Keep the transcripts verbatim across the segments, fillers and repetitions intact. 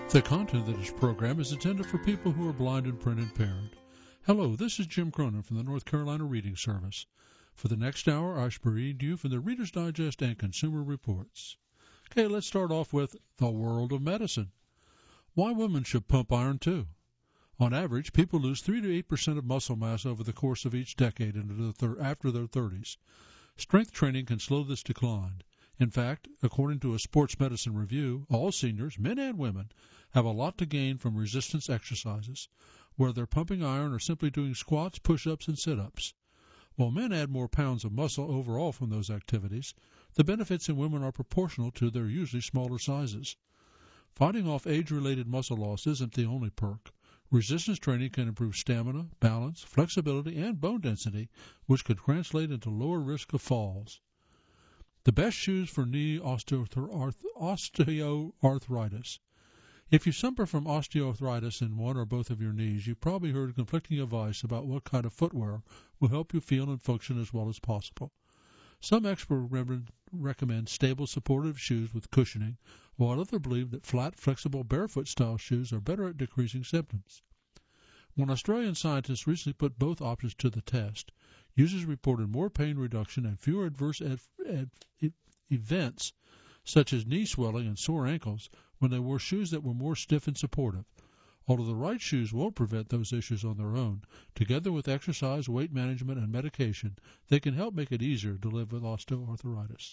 The content of this program is intended for people who are blind and print impaired. Hello, this is Jim Cronin from the North Carolina Reading Service. For the next hour, I shall read you from the Reader's Digest and Consumer Reports. Okay, let's start off with the world of medicine. Why women should pump iron too. On average, people lose three to eight percent of muscle mass over the course of each decade into the thir- after their thirties. Strength training can slow this decline. In fact, according to a sports medicine review, all seniors, men and women, have a lot to gain from resistance exercises, whether they're pumping iron or simply doing squats, push-ups, and sit-ups. While men add more pounds of muscle overall from those activities, the benefits in women are proportional to their usually smaller sizes. Fighting off age-related muscle loss isn't the only perk. Resistance training can improve stamina, balance, flexibility, and bone density, which could translate into lower risk of falls. The best shoes for knee osteoarthritis. If you suffer from osteoarthritis in one or both of your knees, you've probably heard conflicting advice about what kind of footwear will help you feel and function as well as possible. Some experts recommend stable, supportive shoes with cushioning, while others believe that flat, flexible, barefoot-style shoes are better at decreasing symptoms. When Australian scientists recently put both options to the test, users reported more pain reduction and fewer adverse ed- ed- events, such as knee swelling and sore ankles, when they wore shoes that were more stiff and supportive. Although the right shoes won't prevent those issues on their own, together with exercise, weight management, and medication, they can help make it easier to live with osteoarthritis.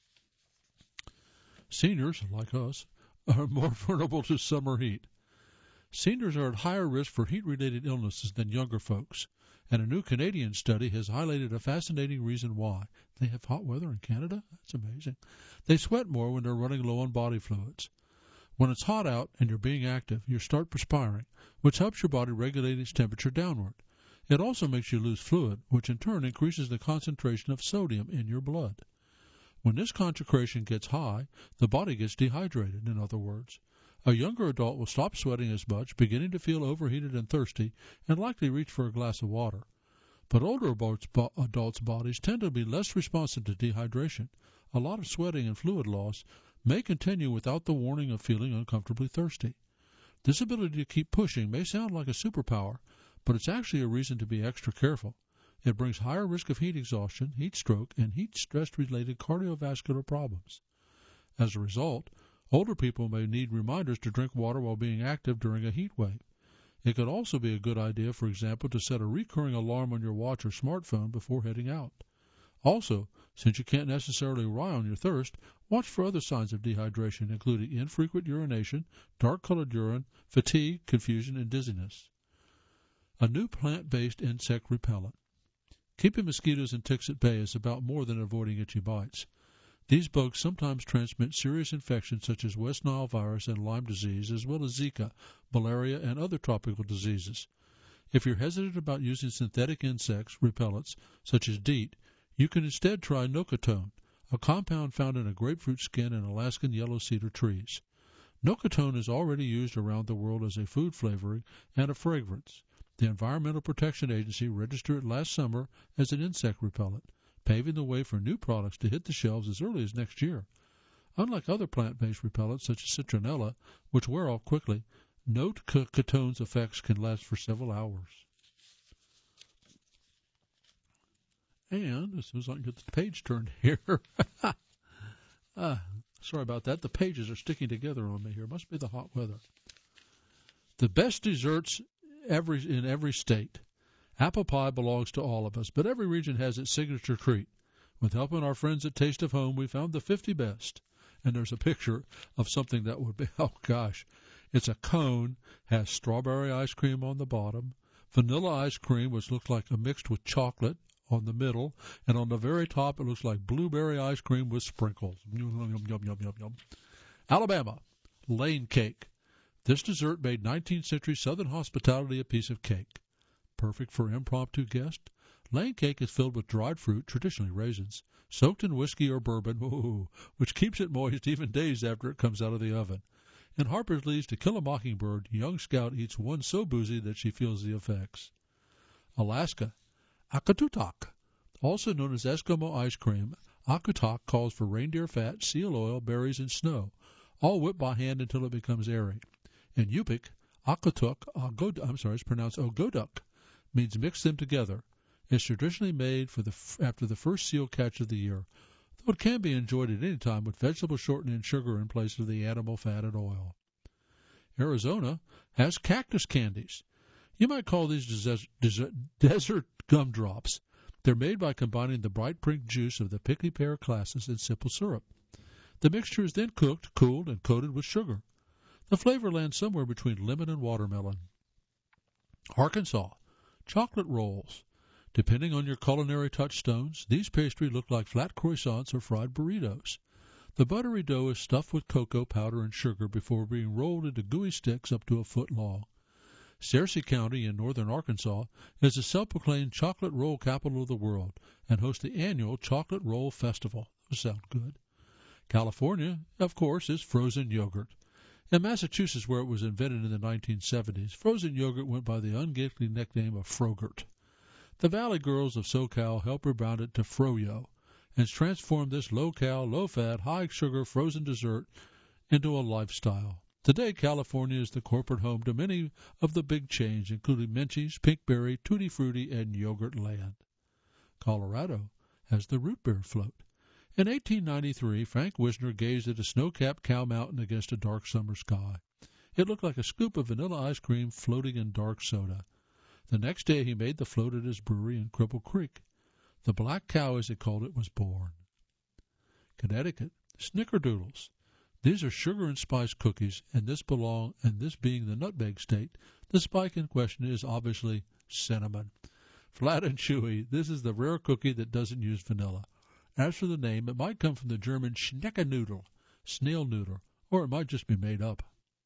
Seniors, like us, are more vulnerable to summer heat. Seniors are at higher risk for heat-related illnesses than younger folks, and a new Canadian study has highlighted a fascinating reason why. They have hot weather in Canada? That's amazing. They sweat more when they're running low on body fluids. When it's hot out and you're being active, you start perspiring, which helps your body regulate its temperature downward. It also makes you lose fluid, which in turn increases the concentration of sodium in your blood. When this concentration gets high, the body gets dehydrated, in other words. A younger adult will stop sweating as much, beginning to feel overheated and thirsty, and likely reach for a glass of water. But older adults' bodies tend to be less responsive to dehydration. A lot of sweating and fluid loss may continue without the warning of feeling uncomfortably thirsty. This ability to keep pushing may sound like a superpower, but it's actually a reason to be extra careful. It brings higher risk of heat exhaustion, heat stroke, and heat stress-related cardiovascular problems. As a result, older people may need reminders to drink water while being active during a heat wave. It could also be a good idea, for example, to set a recurring alarm on your watch or smartphone before heading out. Also, since you can't necessarily rely on your thirst, watch for other signs of dehydration, including infrequent urination, dark-colored urine, fatigue, confusion, and dizziness. A new plant-based insect repellent. Keeping mosquitoes and ticks at bay is about more than avoiding itchy bites. These bugs sometimes transmit serious infections such as West Nile virus and Lyme disease, as well as Zika, malaria, and other tropical diseases. If you're hesitant about using synthetic insects repellents, such as DEET, you can instead try Nocatone, a compound found in a grapefruit skin and Alaskan yellow cedar trees. Nocatone is already used around the world as a food flavoring and a fragrance. The Environmental Protection Agency registered it last summer as an insect repellent, paving the way for new products to hit the shelves as early as next year. Unlike other plant-based repellents such as citronella, which wear off quickly, Nocatone's effects can last for several hours. And as soon as I can get the page turned here, uh, sorry about that. The pages are sticking together on me here. Must be the hot weather. The best desserts every in every state. Apple pie belongs to all of us, but every region has its signature treat. With help of our friends at Taste of Home, we found the fifty best. And there's a picture of something that would be, oh gosh, it's a cone, has strawberry ice cream on the bottom, vanilla ice cream, which looks like a mixed with chocolate on the middle, and on the very top it looks like blueberry ice cream with sprinkles. Yum, yum, yum, yum, yum, yum. Alabama, Lane cake. This dessert made nineteenth century Southern hospitality a piece of cake. Perfect for impromptu guests, Lane cake is filled with dried fruit, traditionally raisins, soaked in whiskey or bourbon, ooh, which keeps it moist even days after it comes out of the oven. In Harper's Lee's To Kill a Mockingbird, young Scout eats one so boozy that she feels the effects. Alaska, Akutuk. Also known as Eskimo ice cream, Akutuk calls for reindeer fat, seal oil, berries, and snow, all whipped by hand until it becomes airy. In Yupik, Akatuk, Agod, I'm sorry, it's pronounced Ogoduk, means mix them together. It's traditionally made for the after the first seal catch of the year, though it can be enjoyed at any time with vegetable shortening and sugar in place of the animal fat and oil. Arizona has cactus candies. You might call these desert, desert, desert gumdrops. They're made by combining the bright pink juice of the prickly pear classes and simple syrup. The mixture is then cooked, cooled, and coated with sugar. The flavor lands somewhere between lemon and watermelon. Arkansas, chocolate rolls. Depending on your culinary touchstones, these pastries look like flat croissants or fried burritos. The buttery dough is stuffed with cocoa powder and sugar before being rolled into gooey sticks up to a foot long. Searcy County in northern Arkansas is the self-proclaimed chocolate roll capital of the world and hosts the annual Chocolate Roll Festival. Those sound good. California, of course, is frozen yogurt. In Massachusetts, where it was invented in the nineteen seventies, frozen yogurt went by the ungainly nickname of Frogurt. The Valley Girls of SoCal helped rebound it to Froyo and transformed this low-cal, low-fat, high-sugar frozen dessert into a lifestyle. Today, California is the corporate home to many of the big chains, including Menchie's, Pinkberry, Tutti Frutti, and Yogurtland. Colorado has the root beer float. In eighteen ninety-three, Frank Wisner gazed at a snow-capped cow mountain against a dark summer sky. It looked like a scoop of vanilla ice cream floating in dark soda. The next day he made the float at his brewery in Cripple Creek. The black cow, as he called it, was born. Connecticut, Snickerdoodles. These are sugar and spice cookies, and this belong and this being the nutmeg state, the spike in question is obviously cinnamon. Flat and chewy, this is the rare cookie that doesn't use vanilla. As for the name, it might come from the German Schneckennoodle, snail noodle, or it might just be made up.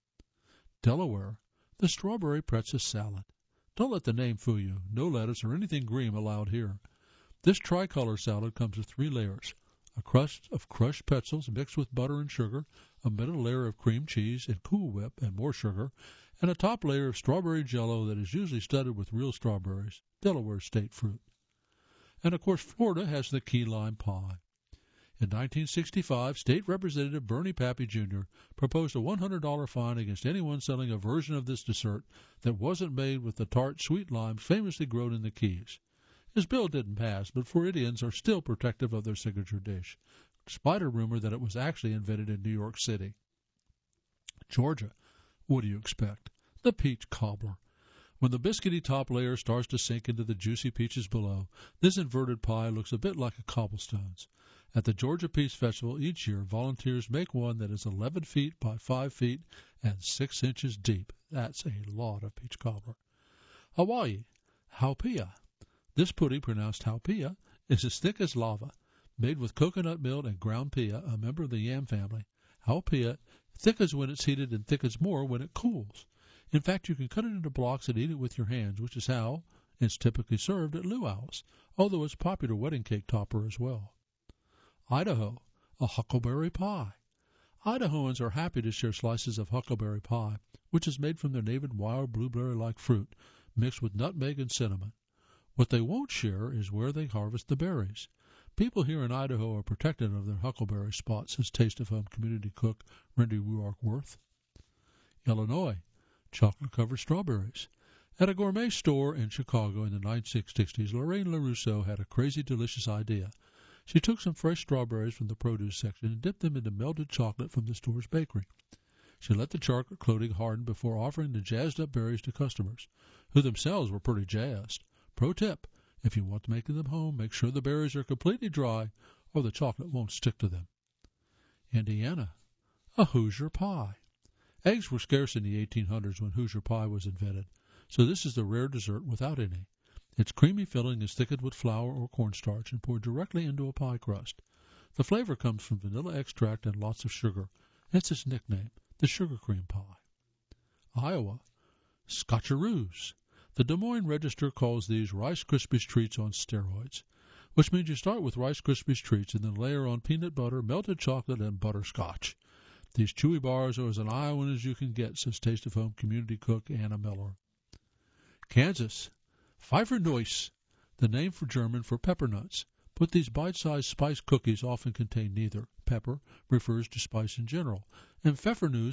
Delaware, the strawberry pretzel salad. Don't let the name fool you. No lettuce or anything green allowed here. This tricolor salad comes with three layers. A crust of crushed pretzels mixed with butter and sugar, a middle layer of cream cheese and Cool Whip and more sugar, and a top layer of strawberry jello that is usually studded with real strawberries, Delaware's state fruit. And, of course, Florida has the key lime pie. In nineteen sixty-five, State Representative Bernie Pappy, Junior proposed a one hundred dollars fine against anyone selling a version of this dessert that wasn't made with the tart sweet limes famously grown in the Keys. His bill didn't pass, but Floridians are still protective of their signature dish, despite a rumor that it was actually invented in New York City. Georgia, what do you expect? The peach cobbler. When the biscuity top layer starts to sink into the juicy peaches below, this inverted pie looks a bit like a cobblestones. At the Georgia Peach Festival each year, volunteers make one that is eleven feet by five feet and six inches deep. That's a lot of peach cobbler. Hawaii, haupia. This pudding, pronounced haupia, is as thick as lava, made with coconut milk and ground pia, a member of the yam family. Haupia thickens when it's heated and thickens more when it cools. In fact, you can cut it into blocks and eat it with your hands, which is how it's typically served at luau's, although it's a popular wedding cake topper as well. Idaho, a huckleberry pie. Idahoans are happy to share slices of huckleberry pie, which is made from their native wild blueberry-like fruit, mixed with nutmeg and cinnamon. What they won't share is where they harvest the berries. People here in Idaho are protective of their huckleberry spots, says Taste of Home community cook Randy Ruark-Worth. Illinois, chocolate-covered strawberries. At a gourmet store in Chicago in the nineteen sixties, Lorraine LaRusso had a crazy delicious idea. She took some fresh strawberries from the produce section and dipped them into melted chocolate from the store's bakery. She let the chocolate coating harden before offering the jazzed-up berries to customers, who themselves were pretty jazzed. Pro tip, if you want to make them home, make sure the berries are completely dry or the chocolate won't stick to them. Indiana, a Hoosier pie. Eggs were scarce in the eighteen hundreds when Hoosier pie was invented, so this is the rare dessert without any. Its creamy filling is thickened with flour or cornstarch and poured directly into a pie crust. The flavor comes from vanilla extract and lots of sugar. It's its nickname, the sugar cream pie. Iowa, Scotcheroos. The Des Moines Register calls these Rice Krispies treats on steroids, which means you start with Rice Krispies treats and then layer on peanut butter, melted chocolate, and butterscotch. These chewy bars are as an Iowan as you can get, says Taste of Home community cook Anna Miller. Kansas, Pfeffernuss, the name for German for pepper nuts. But these bite-sized spice cookies often contain neither. Pepper refers to spice in general, and Pfeffernuss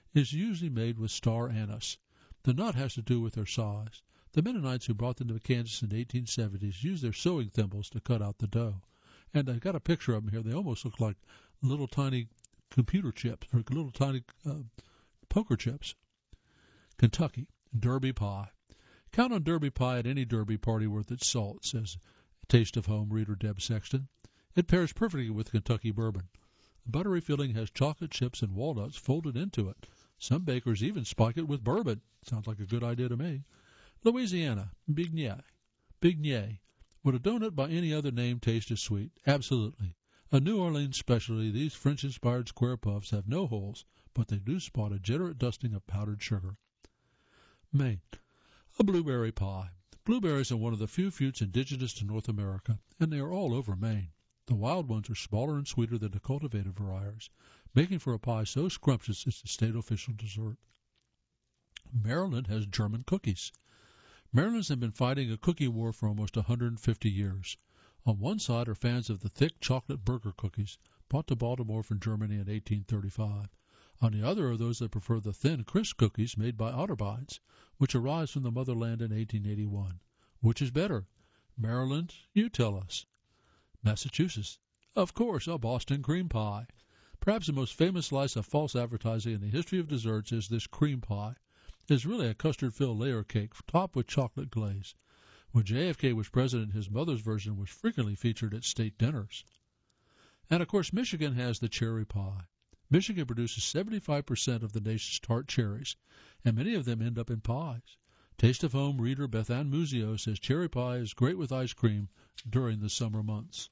is usually made with star anise. The nut has to do with their size. The Mennonites who brought them to Kansas in the eighteen seventies used their sewing thimbles to cut out the dough. And I got a picture of them here. They almost look like little tiny computer chips or little tiny uh, poker chips. Kentucky, Derby pie. Count on Derby pie at any Derby party worth its salt, says Taste of Home reader Deb Sexton. It pairs perfectly with Kentucky bourbon. The buttery filling has chocolate chips and walnuts folded into it. Some bakers even spike it with bourbon. Sounds like a good idea to me. Louisiana, Beignet. Beignet. Would a donut by any other name taste as sweet? Absolutely. A New Orleans specialty, these French-inspired square puffs have no holes, but they do spot a generous dusting of powdered sugar. Maine. A blueberry pie. Blueberries are one of the few fruits indigenous to North America, and they are all over Maine. The wild ones are smaller and sweeter than the cultivated varieties, making for a pie so scrumptious it's the state official dessert. Maryland has German cookies. Marylanders have been fighting a cookie war for almost one hundred fifty years. On one side are fans of the thick chocolate burger cookies, brought to Baltimore from Germany in eighteen thirty-five. On the other are those that prefer the thin, crisp cookies made by Otterbeins, which arrived from the motherland in eighteen eighty-one. Which is better? Maryland, you tell us. Massachusetts. Of course, a Boston cream pie. Perhaps the most famous slice of false advertising in the history of desserts is this cream pie. It is really a custard-filled layer cake topped with chocolate glaze. When J F K was president, his mother's version was frequently featured at state dinners. And, of course, Michigan has the cherry pie. Michigan produces seventy-five percent of the nation's tart cherries, and many of them end up in pies. Taste of Home reader Beth Ann Muzio says cherry pie is great with ice cream during the summer months.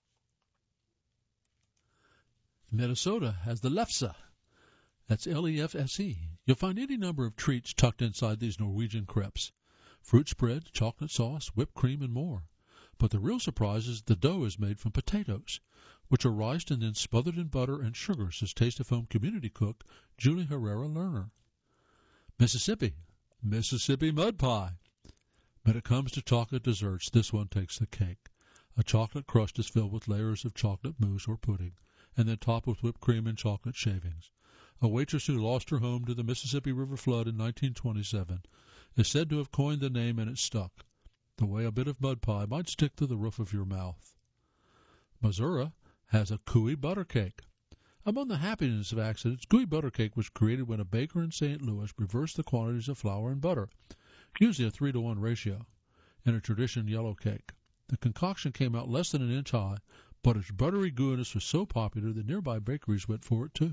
Minnesota has the lefse. That's L E F S E. You'll find any number of treats tucked inside these Norwegian crepes. Fruit spread, chocolate sauce, whipped cream, and more. But the real surprise is the dough is made from potatoes, which are riced and then smothered in butter and sugar, says Taste of Home community cook Julie Herrera Lerner. Mississippi. Mississippi mud pie. When it comes to chocolate desserts, this one takes the cake. A chocolate crust is filled with layers of chocolate mousse or pudding, and then topped with whipped cream and chocolate shavings. A waitress who lost her home to the Mississippi River flood in nineteen twenty-seven is said to have coined the name, and it stuck, the way a bit of mud pie might stick to the roof of your mouth. Missouri has a Cooey butter cake. Among the happiness of accidents, Cooey butter cake was created when a baker in Saint Louis reversed the quantities of flour and butter, usually a three to one ratio, in a traditional yellow cake. The concoction came out less than an inch high, but its buttery gooiness was so popular that nearby bakeries went for it too.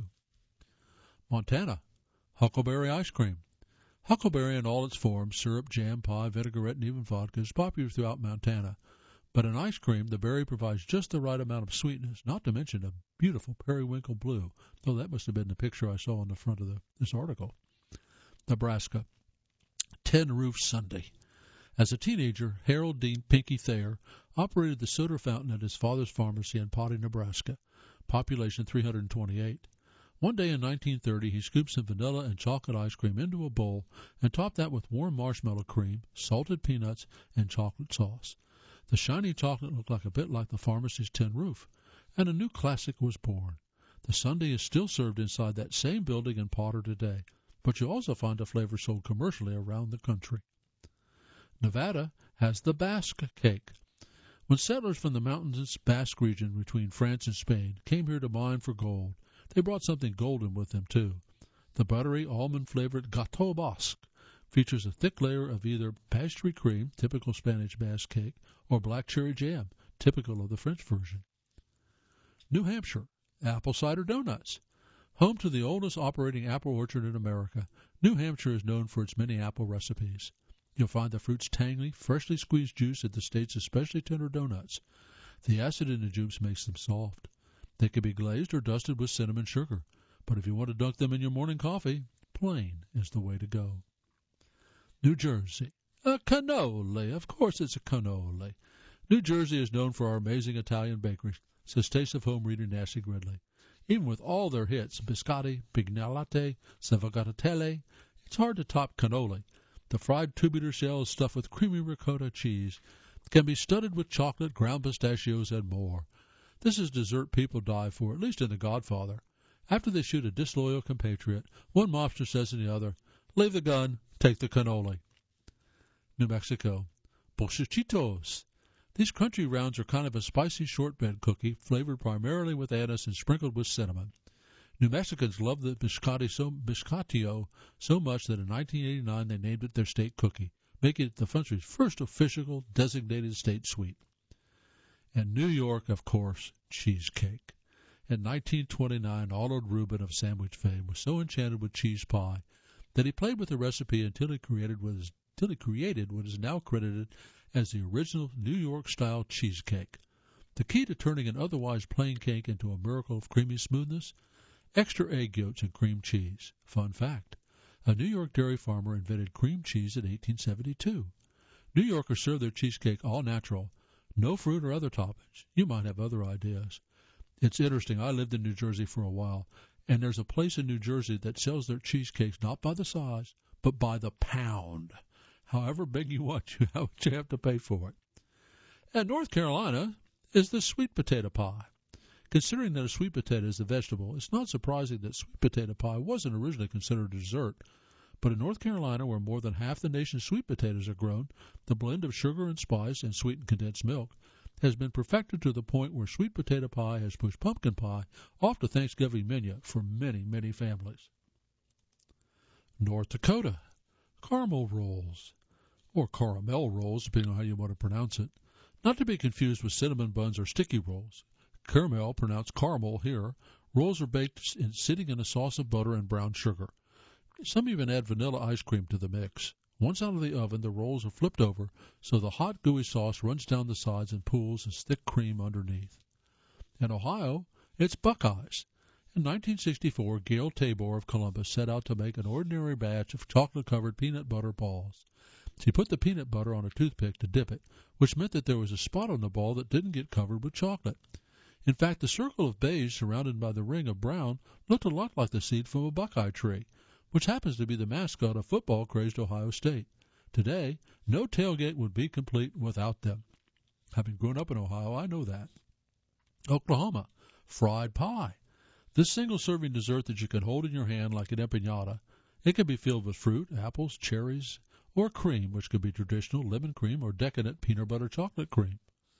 Montana, huckleberry ice cream. Huckleberry in all its forms, syrup, jam, pie, vinaigrette, and even vodka, is popular throughout Montana. But in ice cream, the berry provides just the right amount of sweetness, not to mention a beautiful periwinkle blue, though that must have been the picture I saw on the front of the, this article. Nebraska, Tin Roof Sundae. As a teenager, Harold Dean Pinky Thayer operated the soda fountain at his father's pharmacy in Potty, Nebraska, population three hundred twenty-eight. One day in nineteen thirty, he scooped some vanilla and chocolate ice cream into a bowl and topped that with warm marshmallow cream, salted peanuts, and chocolate sauce. The shiny chocolate looked like a bit like the pharmacy's tin roof, and a new classic was born. The sundae is still served inside that same building in Potter today, but you also find the flavor sold commercially around the country. Nevada has the Basque cake. When settlers from the mountainous Basque region between France and Spain came here to mine for gold, they brought something golden with them, too. The buttery, almond-flavored Gâteau Basque features a thick layer of either pastry cream, typical Spanish Basque cake, or black cherry jam, typical of the French version. New Hampshire, apple cider donuts. Home to the oldest operating apple orchard in America, New Hampshire is known for its many apple recipes. You'll find the fruit's tangy, freshly squeezed juice at the state's especially tender donuts. The acid in the juice makes them soft. They can be glazed or dusted with cinnamon sugar, but if you want to dunk them in your morning coffee, plain is the way to go. New Jersey. A cannoli. Of course it's a cannoli. New Jersey is known for our amazing Italian bakery, says Taste of Home reader Nancy Gridley. Even with all their hits, biscotti, pignolate, savogatelle, it's hard to top cannoli. The fried tubular shell is stuffed with creamy ricotta cheese. It can be studded with chocolate, ground pistachios, and more. This is dessert people die for, at least in The Godfather. After they shoot a disloyal compatriot, one mobster says to the other, "Leave the gun, take the cannoli." New Mexico. Bolshichitos. These crunchy rounds are kind of a spicy shortbread cookie flavored primarily with anise and sprinkled with cinnamon. New Mexicans love the biscotti so, biscottio so much that in nineteen eighty-nine they named it their state cookie, making it the country's first official designated state sweet. And New York, of course, cheesecake. In nineteen twenty-nine, Arnold Rubin of sandwich fame was so enchanted with cheese pie that he played with the recipe until he created what is, until he created what is now credited as the original New York-style cheesecake. The key to turning an otherwise plain cake into a miracle of creamy smoothness? Extra egg yolks and cream cheese. Fun fact. A New York dairy farmer invented cream cheese in eighteen seventy-two. New Yorkers serve their cheesecake all natural, no fruit or other toppings. You might have other ideas. It's interesting. I lived in New Jersey for a while, and there's a place in New Jersey that sells their cheesecakes not by the size, but by the pound. However big you want, you have to pay for it. And North Carolina is the sweet potato pie. Considering that a sweet potato is a vegetable, it's not surprising that sweet potato pie wasn't originally considered a dessert. But in North Carolina, where more than half the nation's sweet potatoes are grown, the blend of sugar and spice and sweetened condensed milk has been perfected to the point where sweet potato pie has pushed pumpkin pie off the Thanksgiving menu for many, many families. North Dakota. Caramel rolls, or caramel rolls, depending on how you want to pronounce it. Not to be confused with cinnamon buns or sticky rolls. Caramel, pronounced caramel here, rolls are baked in, sitting in a sauce of butter and brown sugar. Some even add vanilla ice cream to the mix. Once out of the oven, the rolls are flipped over so the hot, gooey sauce runs down the sides and pools as thick cream underneath. In Ohio, it's Buckeyes. In nineteen sixty-four, Gail Tabor of Columbus set out to make an ordinary batch of chocolate-covered peanut butter balls. She put the peanut butter on a toothpick to dip it, which meant that there was a spot on the ball that didn't get covered with chocolate. In fact, the circle of beige surrounded by the ring of brown looked a lot like the seed from a buckeye tree, which happens to be the mascot of football-crazed Ohio State. Today, no tailgate would be complete without them. Having grown up in Ohio, I know that. Oklahoma, fried pie. This single-serving dessert that you can hold in your hand like an empanada, it can be filled with fruit, apples, cherries, or cream, which could be traditional lemon cream or decadent peanut butter chocolate cream.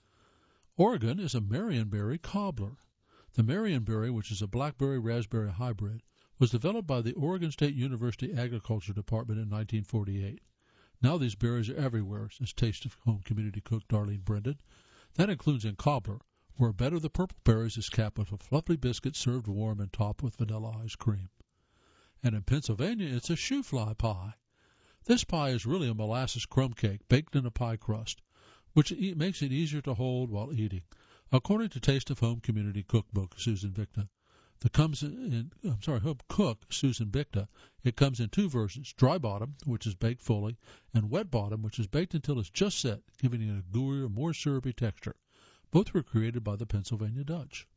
Oregon is a Marionberry cobbler. The Marionberry, which is a blackberry-raspberry hybrid, was developed by the Oregon State University Agriculture Department in nineteen forty-eight. Now these berries are everywhere, says Taste of Home community cook Darlene Brendan. That includes in cobbler, where a bed of the purple berries is capped with a fluffy biscuit served warm and topped with vanilla ice cream. And in Pennsylvania, it's a shoe fly pie. This pie is really a molasses crumb cake baked in a pie crust, which makes it easier to hold while eating. According to Taste of Home community cookbook Susan Victa, the comes in, I'm sorry, home cook Susan Victa, it comes in two versions: dry bottom, which is baked fully, and wet bottom, which is baked until it's just set, giving it a gooier, more syrupy texture. Both were created by the Pennsylvania Dutch.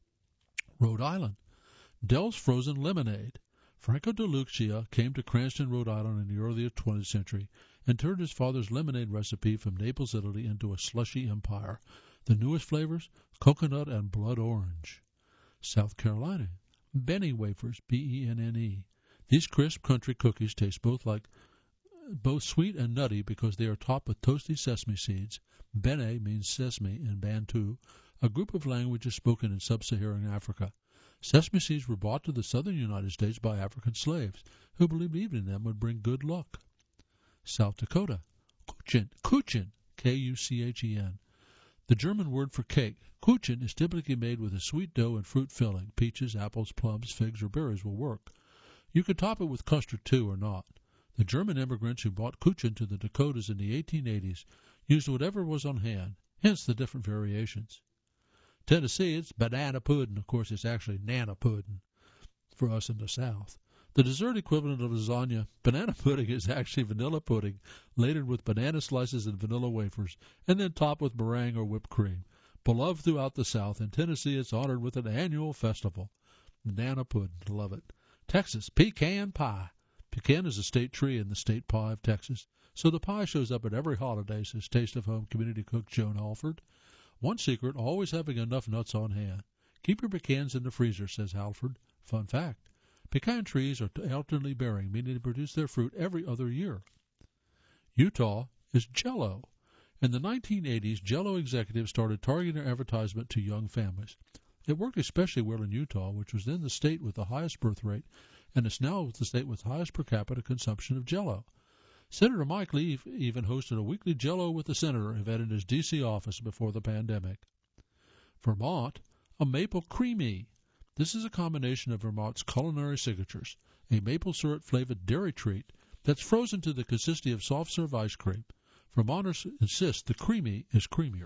Rhode Island. Dell's Frozen Lemonade. Franco de Lucia came to Cranston, Rhode Island in the early twentieth century and turned his father's lemonade recipe from Naples, Italy into a slushy empire. The newest flavors, coconut and blood orange. South Carolina. Benny wafers, B E N N E. These crisp country cookies taste both like both sweet and nutty because they are topped with toasty sesame seeds. Bene means sesame in Bantu, a group of languages spoken in sub-Saharan Africa. Sesame seeds were brought to the southern United States by African slaves, who believed eating them would bring good luck. South Dakota. Kuchen, Kuchen, K U C H E N. The German word for cake. Kuchen is typically made with a sweet dough and fruit filling. Peaches, apples, plums, figs, or berries will work. You could top it with custard too or not. The German immigrants who brought Kuchen to the Dakotas in the eighteen eighties used whatever was on hand, hence the different variations. Tennessee, it's banana pudding. Of course, it's actually nana pudding for us in the South. The dessert equivalent of lasagna, banana pudding, is actually vanilla pudding, layered with banana slices and vanilla wafers, and then topped with meringue or whipped cream. Beloved throughout the South, in Tennessee it's honored with an annual festival. Nana pudding, love it. Texas, pecan pie. Pecan is a state tree in the state pie of Texas, so the pie shows up at every holiday, says Taste of Home community cook Joan Halford. One secret, always having enough nuts on hand. Keep your pecans in the freezer, says Halford. Fun fact, pecan trees are alternately bearing, meaning they produce their fruit every other year. Utah is Jell-O. In the nineteen eighties, Jell-O executives started targeting their advertisement to young families. It worked especially well in Utah, which was then the state with the highest birth rate, and is now the state with the highest per capita consumption of Jell-O. Senator Mike Lee even hosted a weekly Jell-O with the Senator event in his D C office before the pandemic. Vermont, a maple creamy. This is a combination of Vermont's culinary signatures, a maple syrup-flavored dairy treat that's frozen to the consistency of soft-serve ice cream. Vermonters insist the creamy is creamier.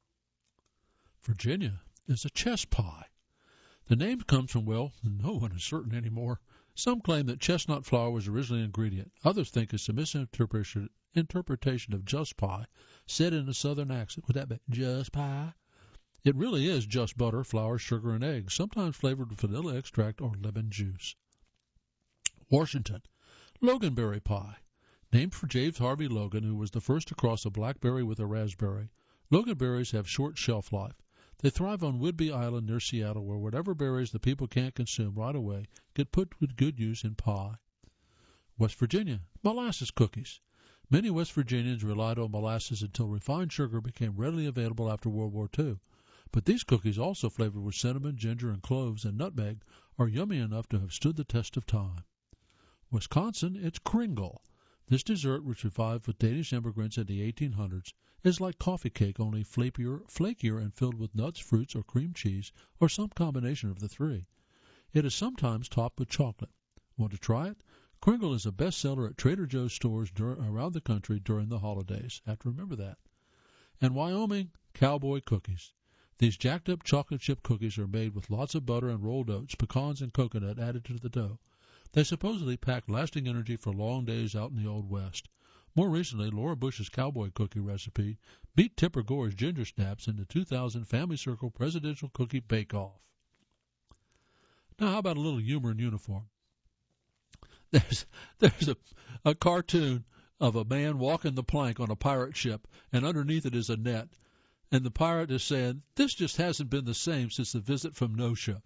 Virginia is a chess pie. The name comes from, well, no one is certain anymore. Some claim that chestnut flour was originally an ingredient. Others think it's a misinterpretation interpretation of just pie, said in a southern accent. Would that be just pie? It really is just butter, flour, sugar, and eggs, sometimes flavored with vanilla extract or lemon juice. Washington, Loganberry pie. Named for James Harvey Logan, who was the first to cross a blackberry with a raspberry. Loganberries have short shelf life. They thrive on Whidbey Island near Seattle, where whatever berries the people can't consume right away get put with good use in pie. West Virginia, molasses cookies. Many West Virginians relied on molasses until refined sugar became readily available after World War Two. But these cookies, also flavored with cinnamon, ginger, and cloves and nutmeg, are yummy enough to have stood the test of time. Wisconsin, it's Kringle. This dessert, which revived with Danish immigrants in the eighteen hundreds, is like coffee cake, only flakier, flakier and filled with nuts, fruits, or cream cheese, or some combination of the three. It is sometimes topped with chocolate. Want to try it? Kringle is a bestseller at Trader Joe's stores dur- around the country during the holidays. Have to remember that. And Wyoming, cowboy cookies. These jacked-up chocolate chip cookies are made with lots of butter and rolled oats, pecans, and coconut added to the dough. They supposedly pack lasting energy for long days out in the Old West. More recently, Laura Bush's cowboy cookie recipe beat Tipper Gore's ginger snaps in the two thousand Family Circle Presidential Cookie Bake-Off. Now, how about a little humor in uniform? There's there's a, a cartoon of a man walking the plank on a pirate ship, and underneath it is a net. And the pirate is saying, "This just hasn't been the same since the visit from Nosha."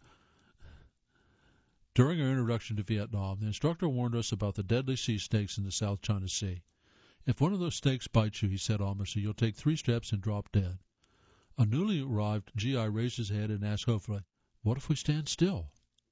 During our introduction to Vietnam, the instructor warned us about the deadly sea snakes in the South China Sea. If one of those snakes bites you, he said ominously, you'll take three steps and drop dead. A newly arrived G I raised his head and asked hopefully, "What if we stand still?"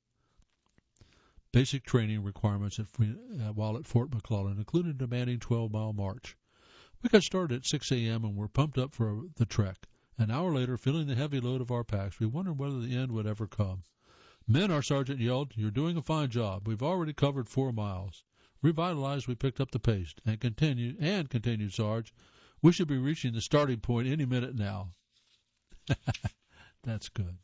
Basic training requirements at, uh, while at Fort McClellan included a demanding twelve-mile march. We got started at six a.m. and were pumped up for the trek. An hour later, feeling the heavy load of our packs, we wondered whether the end would ever come. "Men," our sergeant yelled, "you're doing a fine job. We've already covered four miles." Revitalized, we picked up the pace and continued, and continued, Sarge. "We should be reaching the starting point any minute now." That's good.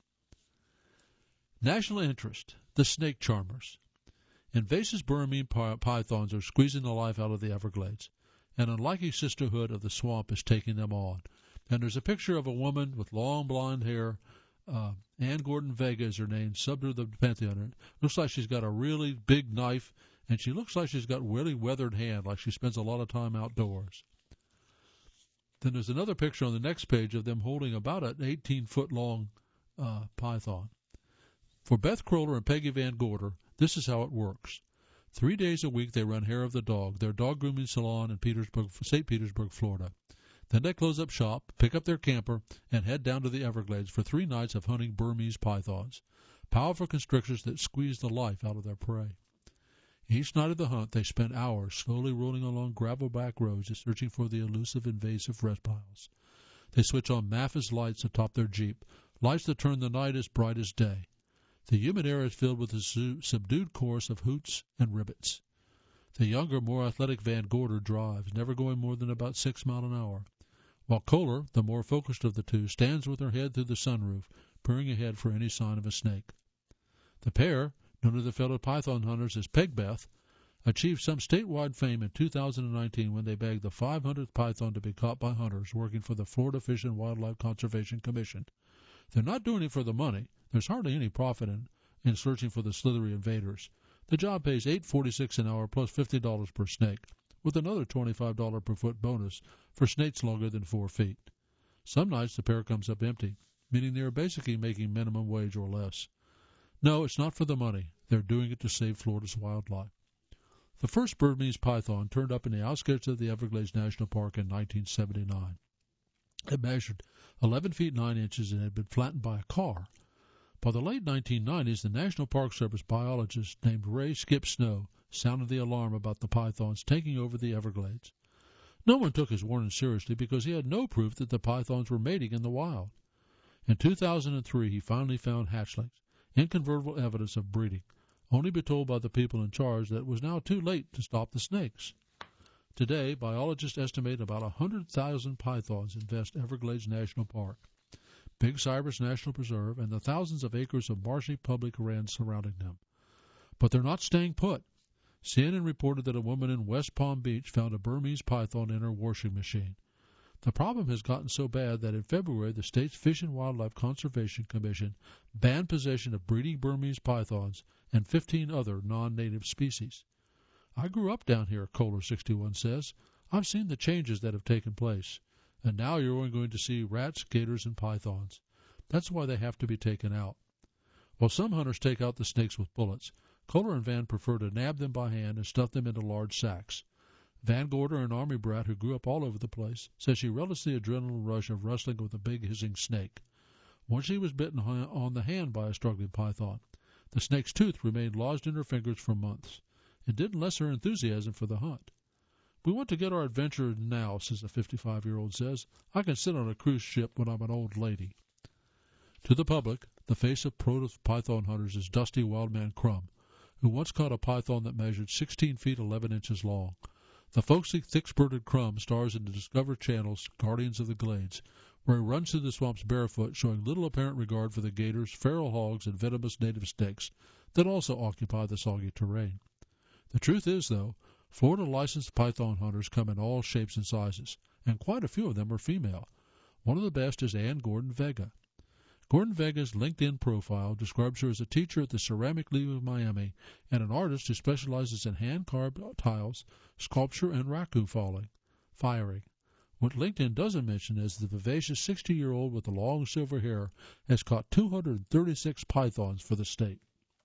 National interest, the snake charmers. Invasive Burmese pythons are squeezing the life out of the Everglades. An unlikely sisterhood of the swamp is taking them on. And there's a picture of a woman with long blonde hair. Uh, Ann Gordon Vega is her name, sub to the Pantheon. Looks like she's got a really big knife, and she looks like she's got a really weathered hand, like she spends a lot of time outdoors. Then there's another picture on the next page of them holding about an eighteen-foot-long uh, python. For Beth Kroller and Peggy Van Gorder, this is how it works. Three days a week they run Hair of the Dog, their dog grooming salon in Petersburg, Saint Petersburg, Florida. Then they close up shop, pick up their camper, and head down to the Everglades for three nights of hunting Burmese pythons, powerful constrictors that squeeze the life out of their prey. Each night of the hunt, they spend hours slowly rolling along gravel-back roads searching for the elusive invasive reptiles. They switch on Maffis lights atop their Jeep, lights that turn the night as bright as day. The humid air is filled with a su- subdued chorus of hoots and ribbits. The younger, more athletic Van Gorder drives, never going more than about six miles an hour, while Kohler, the more focused of the two, stands with her head through the sunroof, peering ahead for any sign of a snake. The pair, known to the fellow python hunters as Pegbeth, achieved some statewide fame in two thousand nineteen when they bagged the five hundredth python to be caught by hunters working for the Florida Fish and Wildlife Conservation Commission. They're not doing it for the money. There's hardly any profit in, in searching for the slithery invaders. The job pays eight dollars and forty-six cents an hour plus fifty dollars per snake, with another twenty-five dollars per foot bonus for snakes longer than four feet. Some nights the pair comes up empty, meaning they are basically making minimum wage or less. No, it's not for the money. They're doing it to save Florida's wildlife. The first Burmese python turned up in the outskirts of the Everglades National Park in nineteen seventy-nine. It measured eleven feet nine inches and had been flattened by a car. By the late nineteen nineties, the National Park Service biologist named Ray Skip Snow sounded the alarm about the pythons taking over the Everglades. No one took his warning seriously because he had no proof that the pythons were mating in the wild. In two thousand three, he finally found hatchlings, incontrovertible evidence of breeding, only to be told by the people in charge that it was now too late to stop the snakes. Today, biologists estimate about one hundred thousand pythons infest Everglades National Park, Big Cypress National Preserve, and the thousands of acres of marshy public land surrounding them. But they're not staying put. C N N reported that a woman in West Palm Beach found a Burmese python in her washing machine. The problem has gotten so bad that in February, the state's Fish and Wildlife Conservation Commission banned possession of breeding Burmese pythons and fifteen other non-native species. I grew up down here, Kohler sixty-one says. I've seen the changes that have taken place. And now you're only going to see rats, gators, and pythons. That's why they have to be taken out. While some hunters take out the snakes with bullets, Kohler and Van prefer to nab them by hand and stuff them into large sacks. Van Gorder, an Army brat who grew up all over the place, says she relished the adrenaline rush of wrestling with a big hissing snake. Once she was bitten on the hand by a struggling python. The snake's tooth remained lodged in her fingers for months. It didn't lessen her enthusiasm for the hunt. We want to get our adventure now, says the fifty-five-year-old says. I can sit on a cruise ship when I'm an old lady. To the public, the face of proto-python hunters is Dusty Wildman Crum, who once caught a python that measured sixteen feet eleven inches long. The folksy, thick-spurted Crum stars in the Discovery Channel's Guardians of the Glades, where he runs through the swamps barefoot, showing little apparent regard for the gators, feral hogs, and venomous native snakes that also occupy the soggy terrain. The truth is, though, Florida licensed python hunters come in all shapes and sizes, and quite a few of them are female. One of the best is Ann Gordon Vega. Gordon Vega's LinkedIn profile describes her as a teacher at the Ceramic League of Miami and an artist who specializes in hand-carved tiles, sculpture, and raccoon falling, firing. What LinkedIn doesn't mention is the vivacious sixty-year-old with the long silver hair has caught two hundred thirty-six pythons for the state.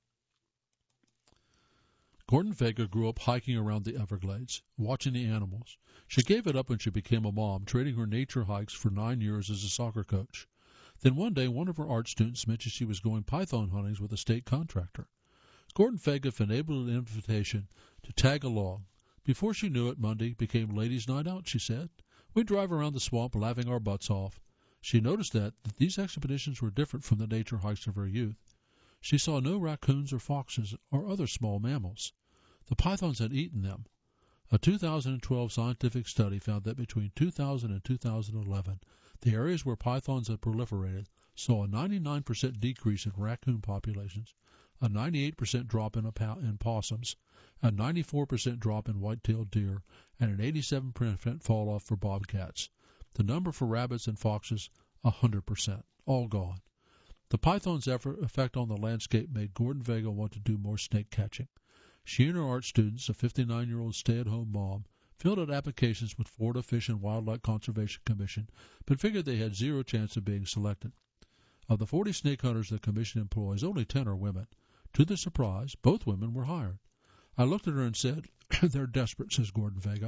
Gordon Vega grew up hiking around the Everglades, watching the animals. She gave it up when she became a mom, trading her nature hikes for nine years as a soccer coach. Then one day, one of her art students mentioned she was going python hunting with a state contractor. Gordon Vega finagled an invitation to tag along. Before she knew it, Monday became ladies' night out, she said. We'd drive around the swamp, laughing our butts off. She noticed that, that these expeditions were different from the nature hikes of her youth. She saw no raccoons or foxes or other small mammals. The pythons had eaten them. A two thousand twelve scientific study found that between two thousand and two thousand eleven, the areas where pythons had proliferated saw a ninety-nine percent decrease in raccoon populations, a ninety-eight percent drop in, in possums, a ninety-four percent drop in white-tailed deer, and an eighty-seven percent fall-off for bobcats. The number for rabbits and foxes, one hundred percent, all gone. The python's effect on the landscape made Gordon Vega want to do more snake catching. She and her art students, a fifty-nine-year-old stay-at-home mom, filled out applications with Florida Fish and Wildlife Conservation Commission, but figured they had zero chance of being selected. Of the forty snake hunters the commission employs, only ten are women. To their surprise, both women were hired. I looked at her and said, they're desperate, says Gordon Vega.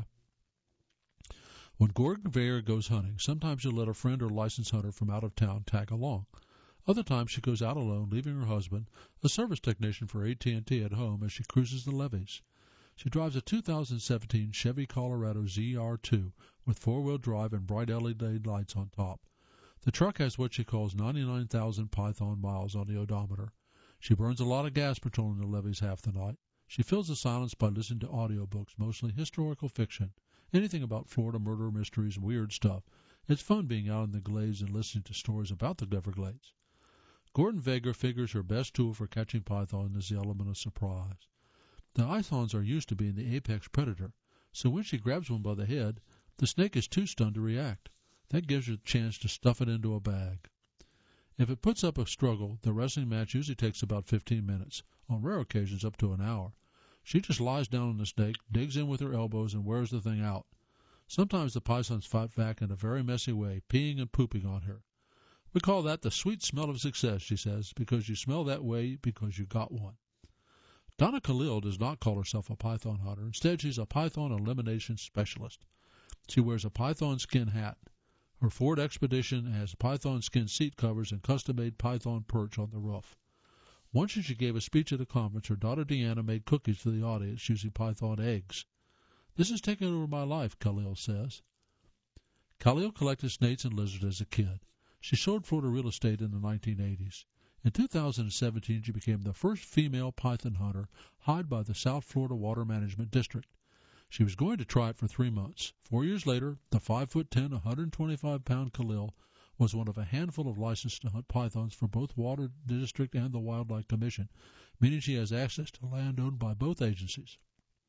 When Gordon Vega goes hunting, sometimes she'll let a friend or licensed hunter from out of town tag along. Other times she goes out alone, leaving her husband, a service technician for A T and T, at home as she cruises the levees. She drives a two thousand seventeen Chevy Colorado Z R two with four-wheel drive and bright L E D lights on top. The truck has what she calls ninety-nine thousand Python miles on the odometer. She burns a lot of gas patrolling the levees half the night. She fills the silence by listening to audiobooks, mostly historical fiction, anything about Florida murder mysteries and weird stuff. It's fun being out in the glades and listening to stories about the Everglades. Gordon Vega figures her best tool for catching python is the element of surprise. The pythons are used to being the apex predator, so when she grabs one by the head, the snake is too stunned to react. That gives her a chance to stuff it into a bag. If it puts up a struggle, the wrestling match usually takes about fifteen minutes, on rare occasions up to an hour. She just lies down on the snake, digs in with her elbows, and wears the thing out. Sometimes the pythons fight back in a very messy way, peeing and pooping on her. We call that the sweet smell of success, she says, because you smell that way because you got one. Donna Khalil does not call herself a python hunter. Instead, she's a python elimination specialist. She wears a python skin hat. Her Ford Expedition has python skin seat covers and custom-made python perch on the roof. Once she gave a speech at a conference, her daughter Deanna made cookies for the audience using python eggs. "This has taken over my life," Khalil says. Khalil collected snakes and lizards as a kid. She sold Florida real estate in the nineteen eighties. In two thousand seventeen, she became the first female python hunter hired by the South Florida Water Management District. She was going to try it for three months. Four years later, the five foot ten, one hundred twenty-five pound Khalil was one of a handful of licensed to hunt pythons for both Water District and the Wildlife Commission, meaning she has access to land owned by both agencies.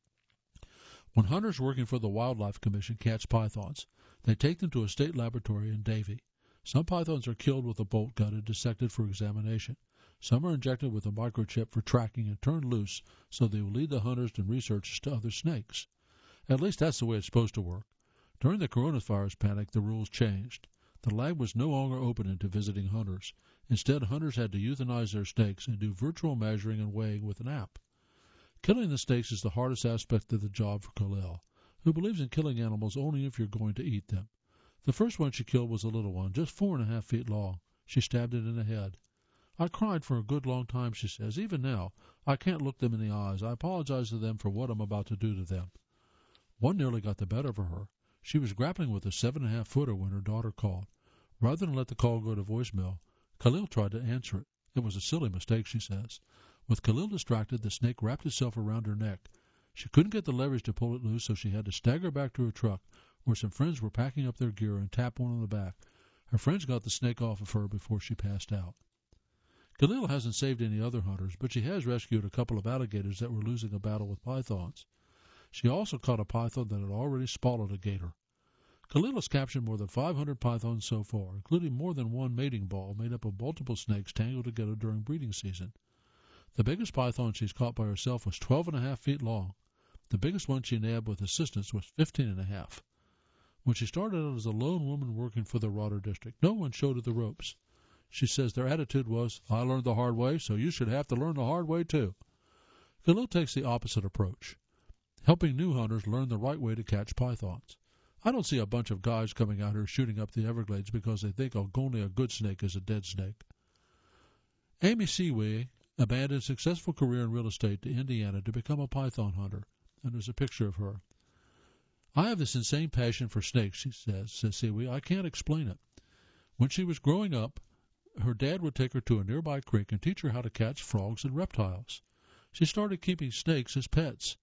When hunters working for the Wildlife Commission catch pythons, they take them to a state laboratory in Davie. Some pythons are killed with a bolt gun and dissected for examination. Some are injected with a microchip for tracking and turned loose so they will lead the hunters and researchers to other snakes. At least that's the way it's supposed to work. During the coronavirus panic, the rules changed. The lab was no longer open to visiting hunters. Instead, hunters had to euthanize their snakes and do virtual measuring and weighing with an app. Killing the snakes is the hardest aspect of the job for Khalil, who believes in killing animals only if you're going to eat them. The first one she killed was a little one, just four and a half feet long. She stabbed it in the head. "I cried for a good long time," she says. "Even now, I can't look them in the eyes. I apologize to them for what I'm about to do to them." One nearly got the better of her. She was grappling with a seven and a half footer when her daughter called. Rather than let the call go to voicemail, Khalil tried to answer it. It was a silly mistake, she says. With Khalil distracted, the snake wrapped itself around her neck. She couldn't get the leverage to pull it loose, so she had to stagger back to her truck, where some friends were packing up their gear, and tap one on the back. Her friends got the snake off of her before she passed out. Khalil hasn't saved any other hunters, but she has rescued a couple of alligators that were losing a battle with pythons. She also caught a python that had already swallowed a gator. Khalil has captured more than five hundred pythons so far, including more than one mating ball made up of multiple snakes tangled together during breeding season. The biggest python she's caught by herself was twelve and a half feet long. The biggest one she nabbed with assistance was fifteen and a half. When she started out as a lone woman working for the Water District, no one showed her the ropes. She says their attitude was, "I learned the hard way, so you should have to learn the hard way too." Khalil takes the opposite approach, helping new hunters learn the right way to catch pythons. "I don't see a bunch of guys coming out here shooting up the Everglades because they think only a good snake is a dead snake." Amy Seaway abandoned a successful career in real estate to Indiana to become a python hunter, and there's a picture of her. "I have this insane passion for snakes," she says, says Seaway. "I can't explain it. When she was growing up, her dad would take her to a nearby creek and teach her how to catch frogs and reptiles. She started keeping snakes as pets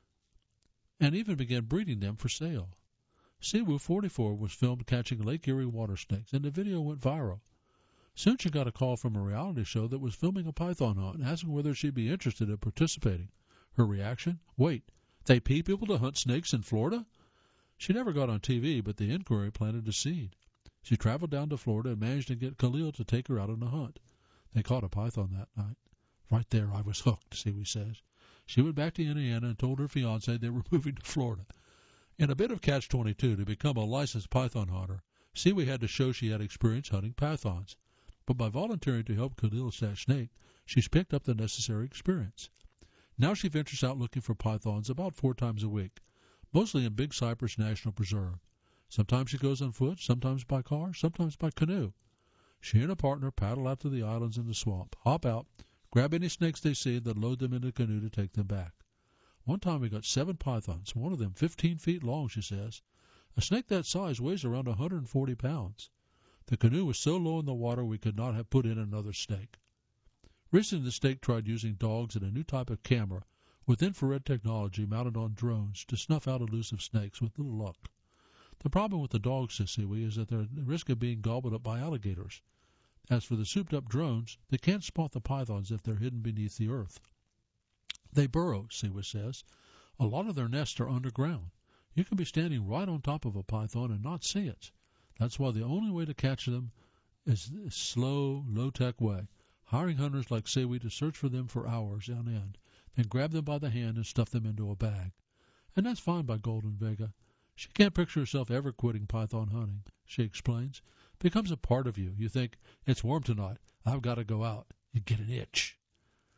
and even began breeding them for sale. Seawoo forty-four was filmed catching Lake Erie water snakes, and the video went viral. Soon she got a call from a reality show that was filming a python hunt, asking whether she'd be interested in participating. Her reaction? Wait, they pay people to hunt snakes in Florida? She never got on T V, but the inquiry planted a seed. She traveled down to Florida and managed to get Khalil to take her out on a hunt. They caught a python that night. Right there, I was hooked, Seawee says. She went back to Indiana and told her fiancé they were moving to Florida. In a bit of catch twenty-two, to become a licensed python hunter, Seawee had to show she had experience hunting pythons. But by volunteering to help Khalil catch snake, she's picked up the necessary experience. Now she ventures out looking for pythons about four times a week, mostly in Big Cypress National Preserve. Sometimes she goes on foot, sometimes by car, sometimes by canoe. She and a partner paddle out to the islands in the swamp, hop out, grab any snakes they see, and then load them in the canoe to take them back. One time we got seven pythons, one of them fifteen feet long, she says. A snake that size weighs around one hundred forty pounds. The canoe was so low in the water we could not have put in another snake. Recently the snake tried using dogs and a new type of camera with infrared technology mounted on drones to snuff out elusive snakes with little luck. The problem with the dogs, says Seawee, is that they're at risk of being gobbled up by alligators. As for the souped-up drones, they can't spot the pythons if they're hidden beneath the earth. They burrow, Seawee says. A lot of their nests are underground. You can be standing right on top of a python and not see it. That's why the only way to catch them is a slow, low-tech way, hiring hunters like Seawee to search for them for hours on end, then grab them by the hand and stuff them into a bag. And that's fine by Golden Vega. She can't picture herself ever quitting python hunting, she explains. It becomes a part of you. You think, it's warm tonight. I've got to go out. You get an itch.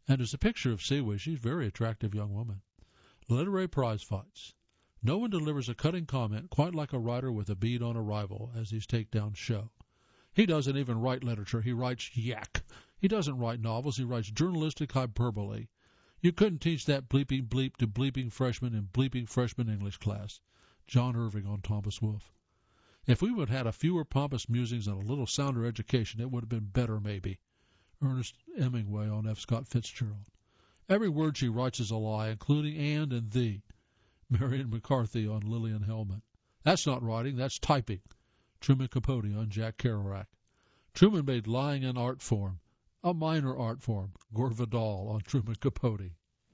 And there's a picture of Siwi. She's a very attractive young woman. Literary prize fights. No one delivers a cutting comment quite like a writer with a bead on arrival as these takedowns show. He doesn't even write literature. He writes yak. He doesn't write novels. He writes journalistic hyperbole. You couldn't teach that bleeping bleep to bleeping freshman in bleeping freshman English class. John Irving on Thomas Wolfe. If we would have had a fewer pompous musings and a little sounder education, it would have been better, maybe. Ernest Hemingway on F. Scott Fitzgerald. Every word she writes is a lie, including and and thee. Marion McCarthy on Lillian Hellman. That's not writing, that's typing. Truman Capote on Jack Kerouac. Truman made lying an art form, a minor art form. Gore Vidal on Truman Capote.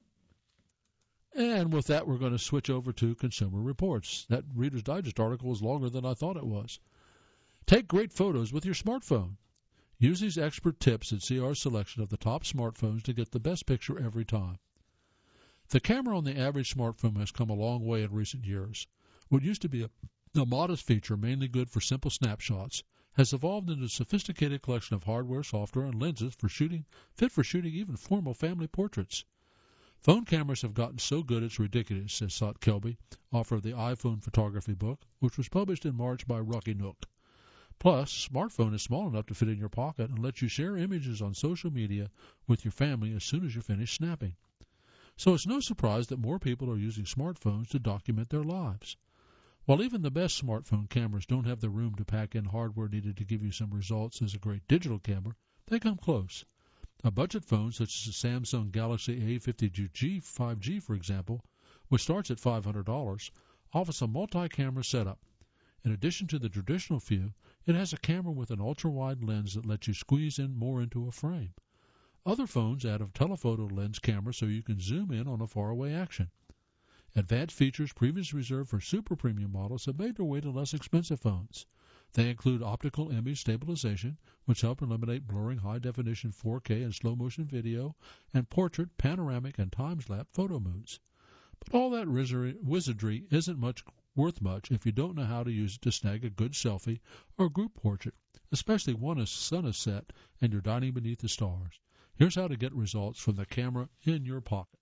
And with that, we're going to switch over to Consumer Reports. That Reader's Digest article is longer than I thought it was. Take great photos with your smartphone. Use these expert tips and see our selection of the top smartphones to get the best picture every time. The camera on the average smartphone has come a long way in recent years. What used to be a, a modest feature, mainly good for simple snapshots, has evolved into a sophisticated collection of hardware, software, and lenses for shooting, fit for shooting even formal family portraits. Phone cameras have gotten so good it's ridiculous, says Sot Kelby, author of the iPhone Photography book, which was published in March by Rocky Nook. Plus, smartphone is small enough to fit in your pocket and lets you share images on social media with your family as soon as you finish snapping. So it's no surprise that more people are using smartphones to document their lives. While even the best smartphone cameras don't have the room to pack in hardware needed to give you some results as a great digital camera, they come close. A budget phone such as the Samsung Galaxy A fifty-two G five G, for example, which starts at five hundred dollars, offers a multi-camera setup. In addition to the traditional view, it has a camera with an ultra-wide lens that lets you squeeze in more into a frame. Other phones add a telephoto lens camera so you can zoom in on a faraway action. Advanced features previously reserved for super premium models have made their way to less expensive phones. They include optical image stabilization, which help eliminate blurring high-definition four K and slow-motion video, and portrait, panoramic, and time-lapse photo modes. But all that wizardry isn't much worth much if you don't know how to use it to snag a good selfie or group portrait, especially one as sun is set and you're dining beneath the stars. Here's how to get results from the camera in your pocket.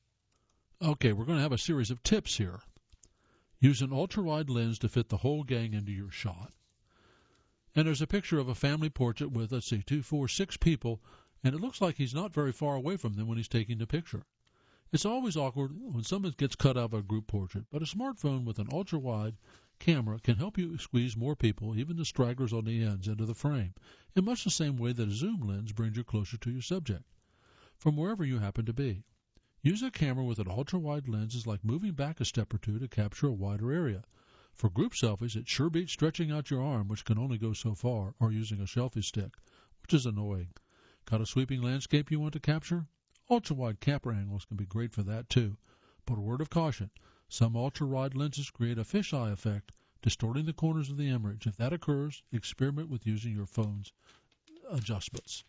Okay, we're going to have a series of tips here. Use an ultra-wide lens to fit the whole gang into your shot. And there's a picture of a family portrait with, let's see, two, four, six people, and it looks like he's not very far away from them when he's taking the picture. It's always awkward when someone gets cut out of a group portrait, but a smartphone with an ultra-wide camera can help you squeeze more people, even the stragglers on the ends, into the frame, in much the same way that a zoom lens brings you closer to your subject, from wherever you happen to be. Use a camera with an ultra-wide lens is like moving back a step or two to capture a wider area. For group selfies, it sure beats stretching out your arm, which can only go so far, or using a selfie stick, which is annoying. Got a sweeping landscape you want to capture? Ultra-wide camera angles can be great for that too. But a word of caution, some ultra-wide lenses create a fisheye effect, distorting the corners of the image. If that occurs, experiment with using your phone's adjustments.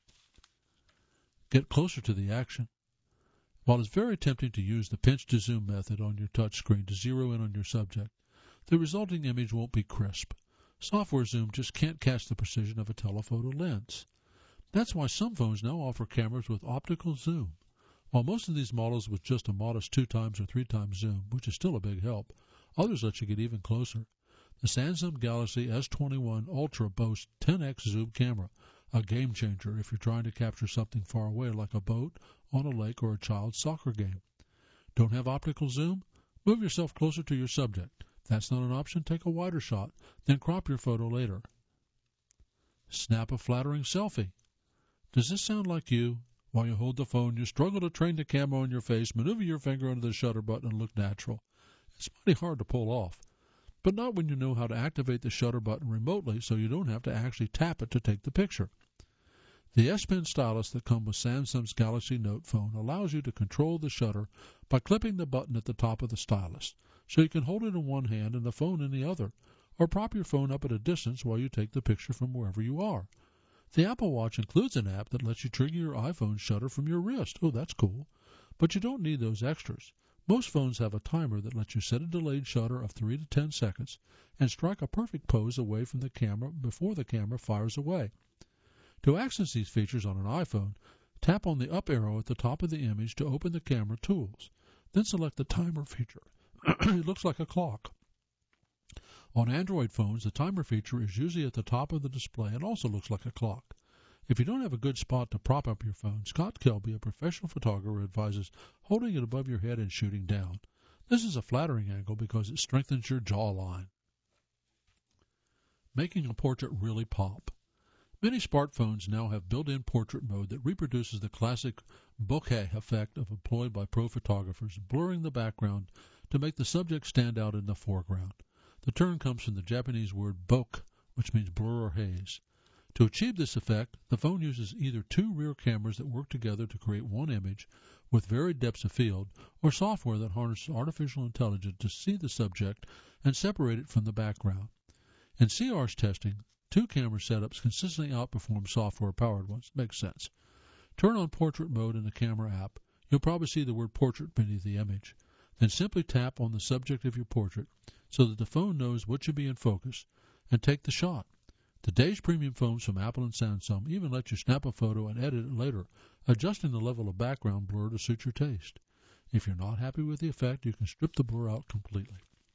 Get closer to the action. While it's very tempting to use the pinch-to-zoom method on your touchscreen to zero in on your subject, the resulting image won't be crisp. Software zoom just can't catch the precision of a telephoto lens. That's why some phones now offer cameras with optical zoom. While most of these models with just a modest two times or three times zoom, which is still a big help, others let you get even closer. The Samsung Galaxy S twenty-one Ultra boasts ten x zoom camera, a game changer if you're trying to capture something far away like a boat, on a lake, or a child's soccer game. Don't have optical zoom? Move yourself closer to your subject. If that's not an option, take a wider shot, then crop your photo later. Snap a flattering selfie. Does this sound like you? While you hold the phone, you struggle to train the camera on your face, maneuver your finger under the shutter button, and look natural. It's mighty hard to pull off, but not when you know how to activate the shutter button remotely so you don't have to actually tap it to take the picture. The S Pen stylus that comes with Samsung's Galaxy Note phone allows you to control the shutter by clipping the button at the top of the stylus, so you can hold it in one hand and the phone in the other, or prop your phone up at a distance while you take the picture from wherever you are. The Apple Watch includes an app that lets you trigger your iPhone shutter from your wrist. Oh, that's cool. But you don't need those extras. Most phones have a timer that lets you set a delayed shutter of three to ten seconds and strike a perfect pose away from the camera before the camera fires away. To access these features on an iPhone, Tap on the up arrow at the top of the image to open the camera tools. Then select the timer feature. It looks like a clock. On Android phones, the timer feature is usually at the top of the display and also looks like a clock. If you don't have a good spot to prop up your phone, Scott Kelby, a professional photographer, advises holding it above your head and shooting down. This is a flattering angle because it strengthens your jawline. Making a portrait really pop. Many smartphones now have built-in portrait mode that reproduces the classic bokeh effect of employed by pro photographers, blurring the background to make the subject stand out in the foreground. The term comes from the Japanese word bokeh, which means blur or haze. To achieve this effect, the phone uses either two rear cameras that work together to create one image with varied depths of field, or software that harnesses artificial intelligence to see the subject and separate it from the background. In C R's testing, two camera setups consistently outperform software-powered ones. Makes sense. Turn on portrait mode in the camera app. You'll probably see the word portrait beneath the image. Then simply tap on the subject of your portrait so that the phone knows what should be in focus and take the shot. Today's premium phones from Apple and Samsung even let you snap a photo and edit it later, adjusting the level of background blur to suit your taste. If you're not happy with the effect, you can strip the blur out completely.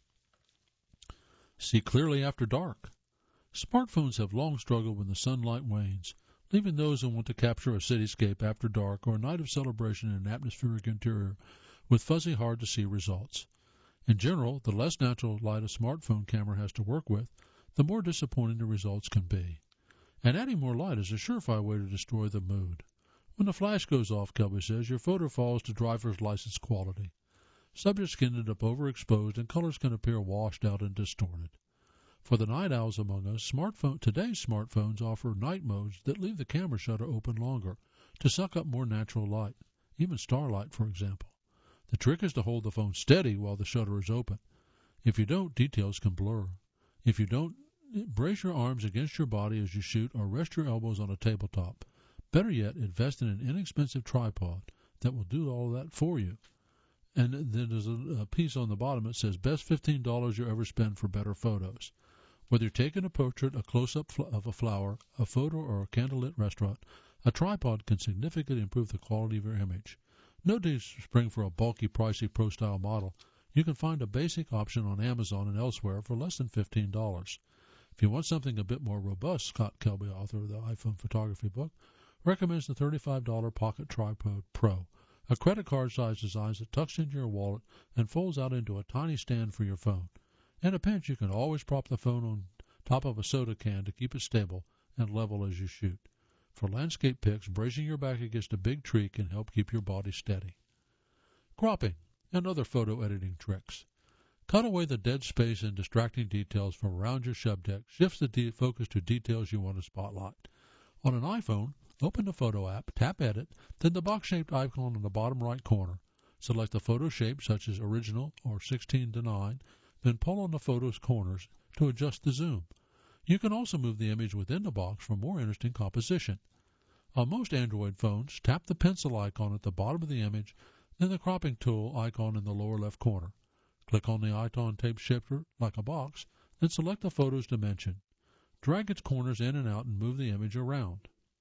See clearly after dark. Smartphones have long struggled when the sunlight wanes, leaving those who want to capture a cityscape after dark or a night of celebration in an atmospheric interior with fuzzy, hard-to-see results. In general, the less natural light a smartphone camera has to work with, the more disappointing the results can be. And adding more light is a surefire way to destroy the mood. When the flash goes off, Kelby says, your photo falls to driver's license quality. Subjects can end up overexposed and colors can appear washed out and distorted. For the night owls among us, smartphone, today's smartphones offer night modes that leave the camera shutter open longer to suck up more natural light, even starlight, for example. The trick is to hold the phone steady while the shutter is open. If you don't, details can blur. If you don't, brace your arms against your body as you shoot or rest your elbows on a tabletop. Better yet, invest in an inexpensive tripod that will do all that for you. And then there's a, a piece on the bottom that says, best fifteen dollars you ever spend for better photos. Whether you're taking a portrait, a close-up fl- of a flower, a photo, or a candlelit restaurant, a tripod can significantly improve the quality of your image. No need to spring for a bulky, pricey pro-style model. You can find a basic option on Amazon and elsewhere for less than fifteen dollars. If you want something a bit more robust, Scott Kelby, author of the iPhone photography book, recommends the thirty-five dollars Pocket Tripod Pro, a credit card-sized design that tucks into your wallet and folds out into a tiny stand for your phone. In a pinch, you can always prop the phone on top of a soda can to keep it stable and level as you shoot. For landscape pics, bracing your back against a big tree can help keep your body steady. Cropping and other photo editing tricks. Cut away the dead space and distracting details from around your subject. Shifts the de- focus to details you want to spotlight. On an iPhone, open the Photo app, tap Edit, then the box-shaped icon in the bottom right corner. Select the photo shape, such as Original or sixteen to nine, then pull on the photo's corners to adjust the zoom. You can also move the image within the box for more interesting composition. On most Android phones, tap the pencil icon at the bottom of the image, then the cropping tool icon in the lower left corner. Click on the icon tape shifter like a box, then select the photo's dimension. Drag its corners in and out and move the image around.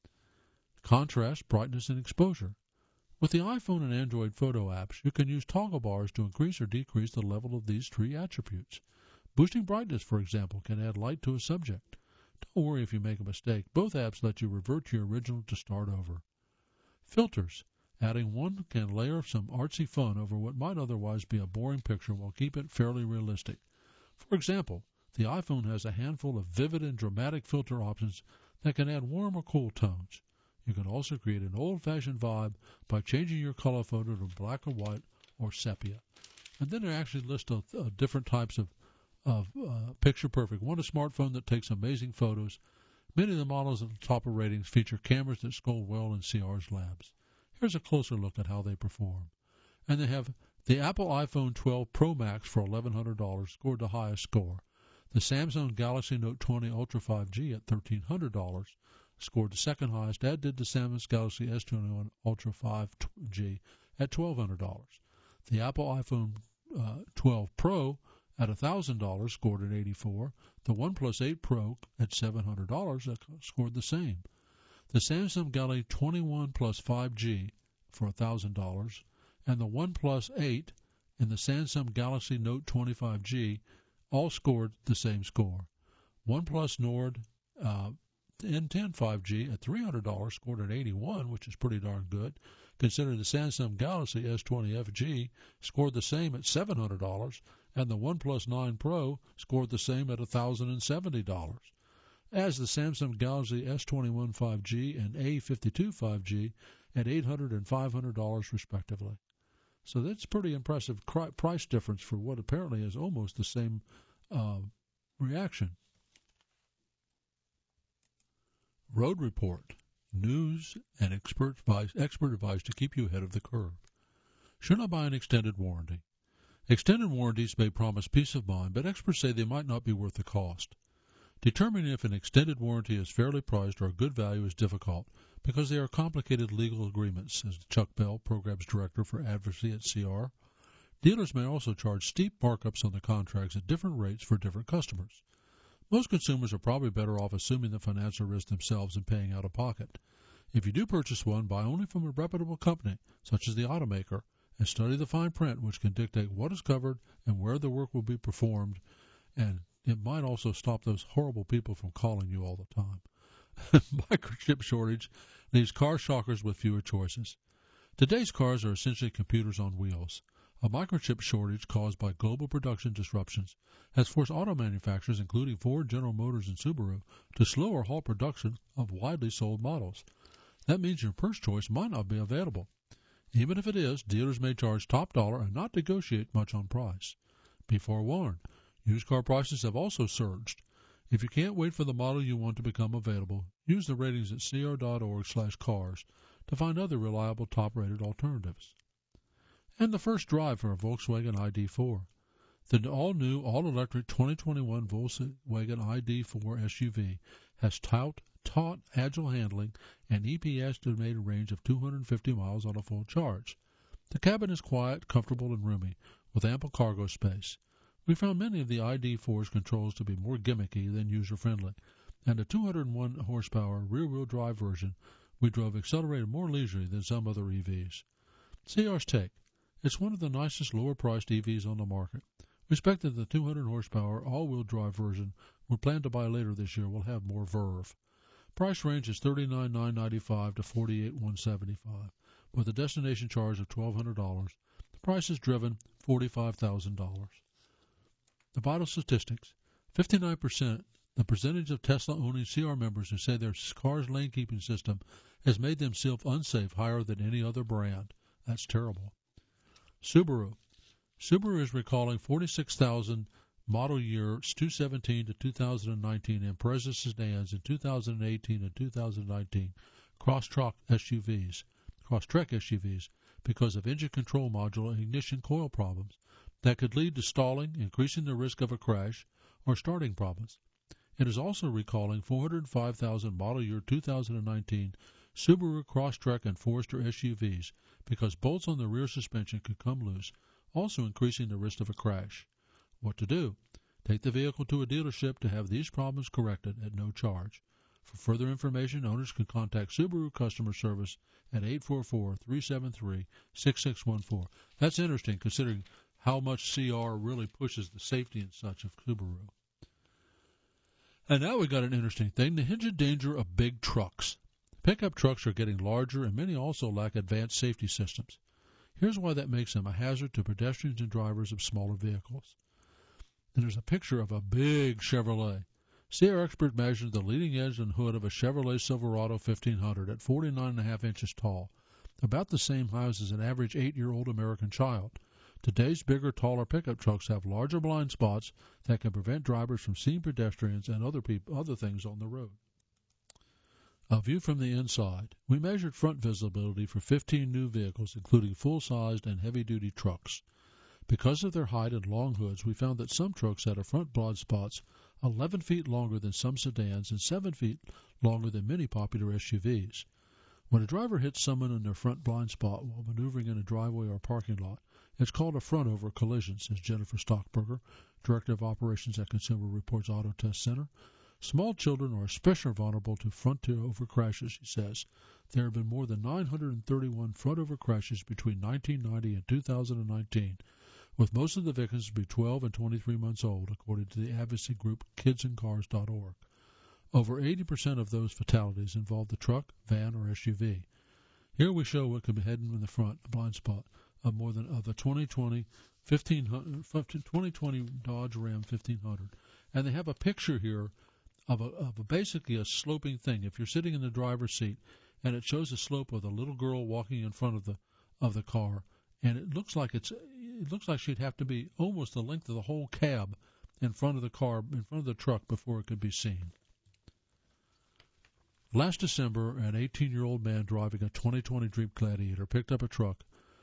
Contrast, brightness, and exposure. With the iPhone and Android photo apps, you can use toggle bars to increase or decrease the level of these three attributes. Boosting brightness, for example, can add light to a subject. Don't worry if you make a mistake. Both apps let you revert to your original to start over. Filters. Adding one can layer some artsy fun over what might otherwise be a boring picture while keeping it fairly realistic. For example, the iPhone has a handful of vivid and dramatic filter options that can add warm or cool tones. You can also create an old-fashioned vibe by changing your color photo to black or white or sepia. And then there are actually a list of uh, different types of, of uh, Picture Perfect. One, a smartphone that takes amazing photos. Many of the models at the top of ratings feature cameras that score well in C R's labs. Here's a closer look at how they perform. And they have the Apple iPhone twelve Pro Max for eleven hundred dollars, scored the highest score. The Samsung Galaxy Note twenty Ultra five G at thirteen hundred dollars, scored the second highest, as did the Samsung Galaxy S twenty-one Ultra five G at twelve hundred dollars. The Apple iPhone uh, twelve Pro at one thousand dollars scored an eighty-four. The OnePlus eight Pro at seven hundred dollars scored the same. the Samsung Galaxy twenty-one Plus five G for one thousand dollars, and the OnePlus eight and the Samsung Galaxy Note twenty-five G all scored the same score. OnePlus Nord uh, N ten five G at three hundred dollars scored an eighty-one, which is pretty darn good, considering the Samsung Galaxy S twenty F G scored the same at seven hundred dollars, and the OnePlus nine Pro scored the same at one thousand seventy dollars. As the Samsung Galaxy S twenty-one five G and A fifty-two five G at eight hundred dollars and five hundred dollars respectively. So that's pretty impressive cri- price difference for what apparently is almost the same uh, reaction. Road Report. News and expert advice, expert advice to keep you ahead of the curve. Should I buy an extended warranty? Extended warranties may promise peace of mind, but experts say they might not be worth the cost. Determining if an extended warranty is fairly priced or a good value is difficult because they are complicated legal agreements, says Chuck Bell, Programs Director for Advocacy at C R. Dealers may also charge steep markups on the contracts at different rates for different customers. Most consumers are probably better off assuming the financial risk themselves and paying out of pocket. If you do purchase one, buy only from a reputable company, such as the automaker, and study the fine print, which can dictate what is covered and where the work will be performed, and it might also stop those horrible people from calling you all the time. Microchip shortage leaves car shockers with fewer choices. Today's cars are essentially computers on wheels. A microchip shortage caused by global production disruptions has forced auto manufacturers, including Ford, General Motors, and Subaru, to slow or halt production of widely sold models. That means your first choice might not be available. Even if it is, dealers may charge top dollar and not negotiate much on price. Be forewarned, used car prices have also surged. If you can't wait for the model you want to become available, use the ratings at C R dot org slash cars to find other reliable top-rated alternatives. And the first drive for a Volkswagen I D four. The all-new, all-electric twenty twenty-one Volkswagen I D four S U V has tout, taut, agile handling and E P A estimated range of two hundred fifty miles on a full charge. The cabin is quiet, comfortable, and roomy, with ample cargo space. We found many of the I D four's controls to be more gimmicky than user-friendly, and the two hundred one horsepower rear-wheel drive version we drove accelerated more leisurely than some other E Vs. C R's take. It's one of the nicest lower-priced E Vs on the market. We expect that the two hundred horsepower all-wheel drive version we plan to buy later this year will have more verve. Price range is thirty-nine thousand nine hundred ninety-five dollars to forty-eight thousand one hundred seventy-five dollars, with a destination charge of twelve hundred dollars. The price is driven forty-five thousand dollars. The vital statistics. fifty-nine percent, the percentage of Tesla-owning C R members who say their car's lane-keeping system has made them self-unsafe higher than any other brand. That's terrible. Subaru. Subaru is recalling forty-six thousand model years two thousand seventeen to two thousand nineteen Impreza sedans in two thousand eighteen and two thousand nineteen Crosstrek S U Vs, Crosstrek S U Vs because of engine control module and ignition coil problems that could lead to stalling, increasing the risk of a crash, or starting problems. It is also recalling four hundred five thousand model year two thousand nineteen Subaru Crosstrek and Forester S U Vs because bolts on the rear suspension could come loose, also increasing the risk of a crash. What to do? Take the vehicle to a dealership to have these problems corrected at no charge. For further information, owners can contact Subaru Customer Service at eight four four, three seven three, six six one four. That's interesting considering how much C R really pushes the safety and such of Subaru. And now we got an interesting thing, the hidden danger of big trucks. Pickup trucks are getting larger, and many also lack advanced safety systems. Here's why that makes them a hazard to pedestrians and drivers of smaller vehicles. And there's a picture of a big Chevrolet. C R expert measured the leading edge and hood of a Chevrolet Silverado fifteen hundred at forty-nine and a half inches tall, about the same height as an average eight-year-old American child. Today's bigger, taller pickup trucks have larger blind spots that can prevent drivers from seeing pedestrians and other people, other things on the road. A view from the inside. We measured front visibility for fifteen new vehicles, including full-sized and heavy-duty trucks. Because of their height and long hoods, we found that some trucks had a front blind spots eleven feet longer than some sedans and seven feet longer than many popular S U Vs. When a driver hits someone in their front blind spot while maneuvering in a driveway or parking lot, it's called a front-over collision, says Jennifer Stockberger, Director of Operations at Consumer Reports Auto Test Center. Small children are especially vulnerable to front-over crashes, he says. There have been more than nine hundred thirty-one front-over crashes between nineteen ninety and two thousand nineteen, with most of the victims to be twelve and twenty-three months old, according to the advocacy group kids in cars dot org. Over eighty percent of those fatalities involve the truck, van, or S U V. Here we show what could be heading in the front, a blind spot, of more than of a twenty twenty Dodge Ram fifteen hundred. And they have a picture here of a, of a basically a sloping thing. If you're sitting in the driver's seat, and it shows a slope of the little girl walking in front of the of the car, and it looks like it's it looks like she'd have to be almost the length of the whole cab in front of the car, in front of the truck, before it could be seen. Last December, an eighteen-year-old man driving a twenty twenty Jeep Gladiator picked up a truck,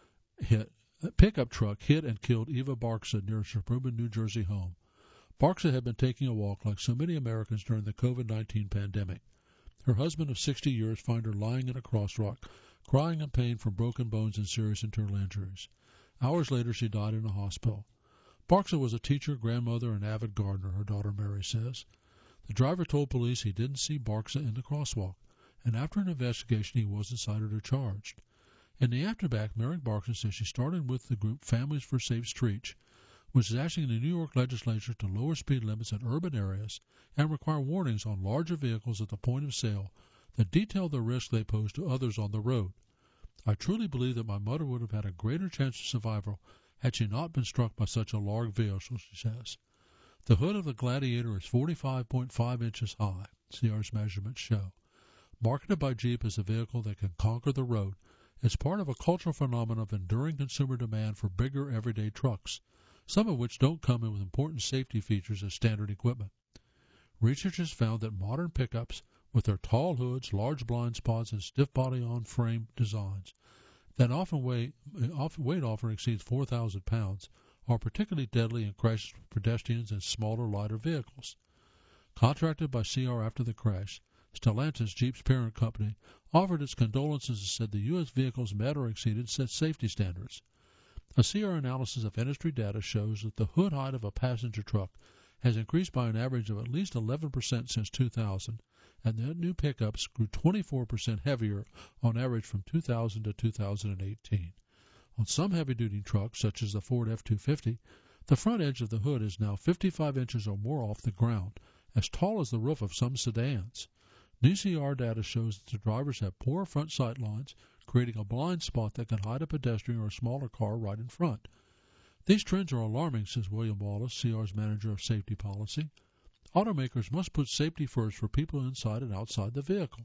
hit a pickup truck hit and killed Eva Barksa near a suburban New Jersey home. Barksa had been taking a walk like so many Americans during the COVID nineteen pandemic. Her husband of sixty years found her lying in a crosswalk, crying in pain from broken bones and serious internal injuries. Hours later, she died in a hospital. Barksa was a teacher, grandmother, and avid gardener, her daughter Mary says. The driver told police he didn't see Barksa in the crosswalk, and after an investigation, he wasn't cited or charged. In the aftermath, Mary Barksa says she started with the group Families for Safe Streets, which is asking the New York legislature to lower speed limits in urban areas and require warnings on larger vehicles at the point of sale that detail the risk they pose to others on the road. I truly believe that my mother would have had a greater chance of survival had she not been struck by such a large vehicle, she says. The hood of the Gladiator is forty-five point five inches high, C R's measurements show. Marketed by Jeep as a vehicle that can conquer the road, it's part of a cultural phenomenon of enduring consumer demand for bigger everyday trucks, some of which don't come in with important safety features as standard equipment. Researchers found that modern pickups, with their tall hoods, large blind spots, and stiff body-on-frame designs, that often weigh, often weight often exceeds four thousand pounds, are particularly deadly in crashes with pedestrians and smaller, lighter vehicles. Contracted by C R after the crash, Stellantis, Jeep's parent company, offered its condolences and said the U S vehicles met or exceeded set safety standards. A C R analysis of industry data shows that the hood height of a passenger truck has increased by an average of at least eleven percent since two thousand, and that new pickups grew twenty-four percent heavier on average from two thousand to two thousand eighteen. On some heavy-duty trucks, such as the Ford F two fifty, the front edge of the hood is now fifty-five inches or more off the ground, as tall as the roof of some sedans. New C R data shows that the drivers have poor front sight lines, creating a blind spot that can hide a pedestrian or a smaller car right in front. These trends are alarming, says William Wallace, C R's manager of safety policy. Automakers must put safety first for people inside and outside the vehicle.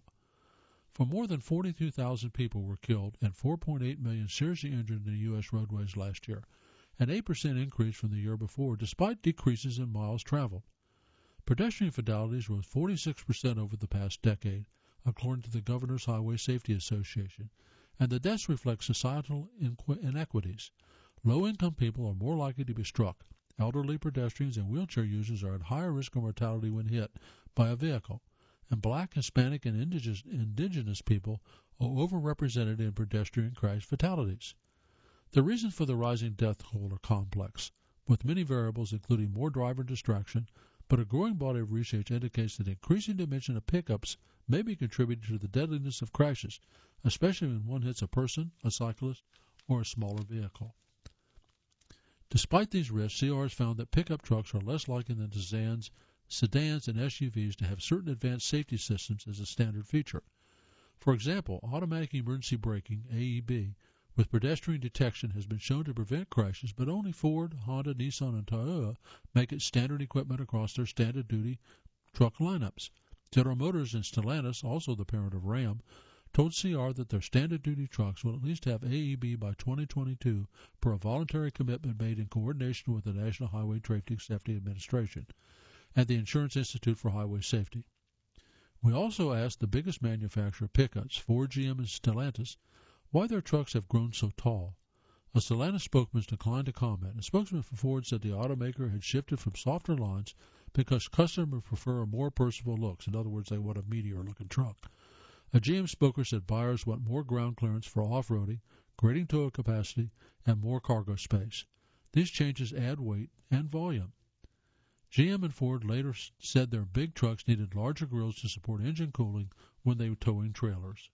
For more than forty-two thousand people were killed and four point eight million seriously injured in the U S roadways last year, an eight percent increase from the year before, despite decreases in miles traveled. Pedestrian fatalities rose forty-six percent over the past decade, according to the Governor's Highway Safety Association, and the deaths reflect societal inequities. Low-income people are more likely to be struck. Elderly pedestrians and wheelchair users are at higher risk of mortality when hit by a vehicle, and black, Hispanic, and indigenous, indigenous people are overrepresented in pedestrian crash fatalities. The reasons for the rising death toll are complex, with many variables including more driver distraction, but a growing body of research indicates that increasing dimension of pickups may be contributing to the deadliness of crashes, especially when one hits a person, a cyclist, or a smaller vehicle. Despite these risks, C R has found that pickup trucks are less likely than sedans, sedans and S U Vs to have certain advanced safety systems as a standard feature. For example, automatic emergency braking, A E B, with pedestrian detection has been shown to prevent crashes, but only Ford, Honda, Nissan, and Toyota make it standard equipment across their standard duty truck lineups. General Motors and Stellantis, also the parent of Ram, told C R that their standard duty trucks will at least have A E B by twenty twenty-two per a voluntary commitment made in coordination with the National Highway Traffic Safety Administration and the Insurance Institute for Highway Safety. We also asked the biggest manufacturer of pickups, Ford, G M, and Stellantis, why their trucks have grown so tall. A Stellantis spokesman declined to comment. A spokesman for Ford said the automaker had shifted from softer lines because customers prefer more personable looks. In other words, they want a meteor-looking truck. A G M spokesman said buyers want more ground clearance for off-roading, grading tow capacity, and more cargo space. These changes add weight and volume. G M and Ford later said their big trucks needed larger grills to support engine cooling when they were towing trailers.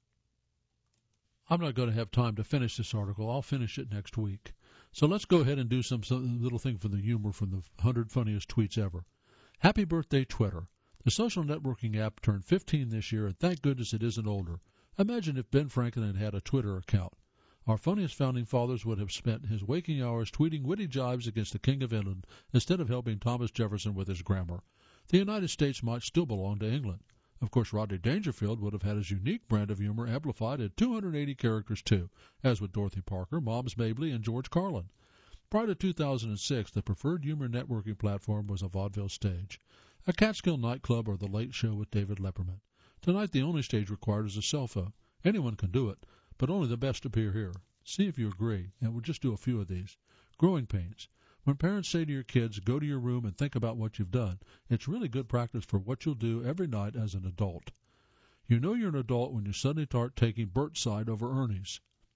I'm not going to have time to finish this article. I'll finish it next week. So let's go ahead and do some, some little thing for the humor from the one hundred funniest tweets ever. Happy birthday, Twitter. The social networking app turned fifteen this year, and thank goodness it isn't older. Imagine if Ben Franklin had had a Twitter account. Our funniest founding fathers would have spent his waking hours tweeting witty jibes against the King of England instead of helping Thomas Jefferson with his grammar. The United States might still belong to England. Of course, Rodney Dangerfield would have had his unique brand of humor amplified at two hundred eighty characters, too, as with Dorothy Parker, Moms Mabley, and George Carlin. Prior to two thousand six, the preferred humor networking platform was a vaudeville stage, a Catskill nightclub, or The Late Show with David Lepperman. Tonight, the only stage required is a cell phone. Anyone can do it, but only the best appear here. See if you agree, and we'll just do a few of these. Growing pains. When parents say to your kids, go to your room and think about what you've done, it's really good practice for what you'll do every night as an adult. You know you're an adult when you suddenly start taking Bert's side over Ernie's.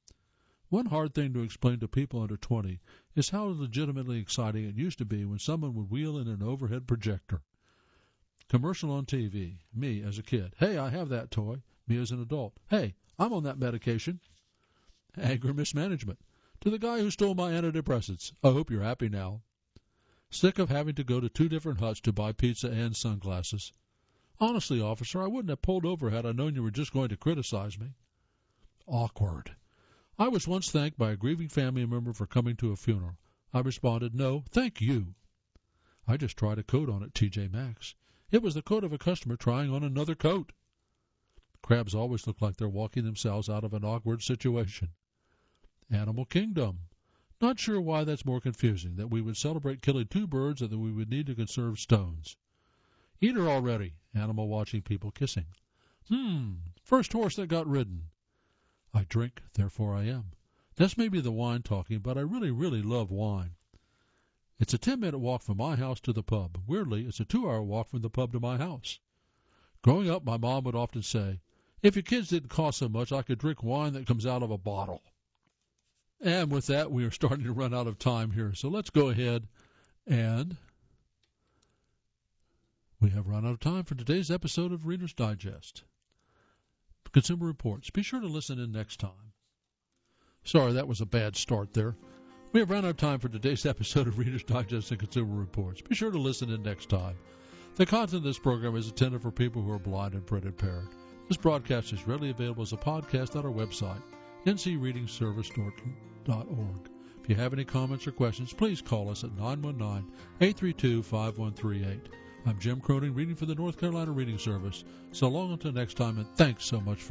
One hard thing to explain to people under twenty is how legitimately exciting it used to be when someone would wheel in an overhead projector. Commercial on T V. Me as a kid. Hey, I have that toy. Me as an adult. Hey, I'm on that medication. Anger mismanagement. To the guy who stole my antidepressants, I hope you're happy now. Sick of having to go to two different huts to buy pizza and sunglasses. Honestly, officer, I wouldn't have pulled over had I known you were just going to criticize me. Awkward. I was once thanked by a grieving family member for coming to a funeral. I responded, no, thank you. I just tried a coat on at T J Maxx. It was the coat of a customer trying on another coat. Crabs always look like they're walking themselves out of an awkward situation. Animal kingdom. Not sure why that's more confusing, that we would celebrate killing two birds or that we would need to conserve stones. Eat her already. Animal watching people kissing. Hmm, first horse that got ridden. I drink, therefore I am. This may be the wine talking, but I really, really love wine. It's a ten-minute walk from my house to the pub. Weirdly, it's a two-hour walk from the pub to my house. Growing up, my mom would often say, if your kids didn't cost so much, I could drink wine that comes out of a bottle. And with that, we are starting to run out of time here. So let's go ahead and we have run out of time for today's episode of Reader's Digest. Consumer Reports. Be sure to listen in next time. Sorry, that was a bad start there. We have run out of time for today's episode of Reader's Digest and Consumer Reports. Be sure to listen in next time. The content of this program is intended for people who are blind and print impaired. This broadcast is readily available as a podcast on our website, n c reading service dot org. If you have any comments or questions, please call us at nine one nine, eight three two, five one three eight. I'm Jim Cronin, reading for the North Carolina Reading Service. So long until next time, and thanks so much for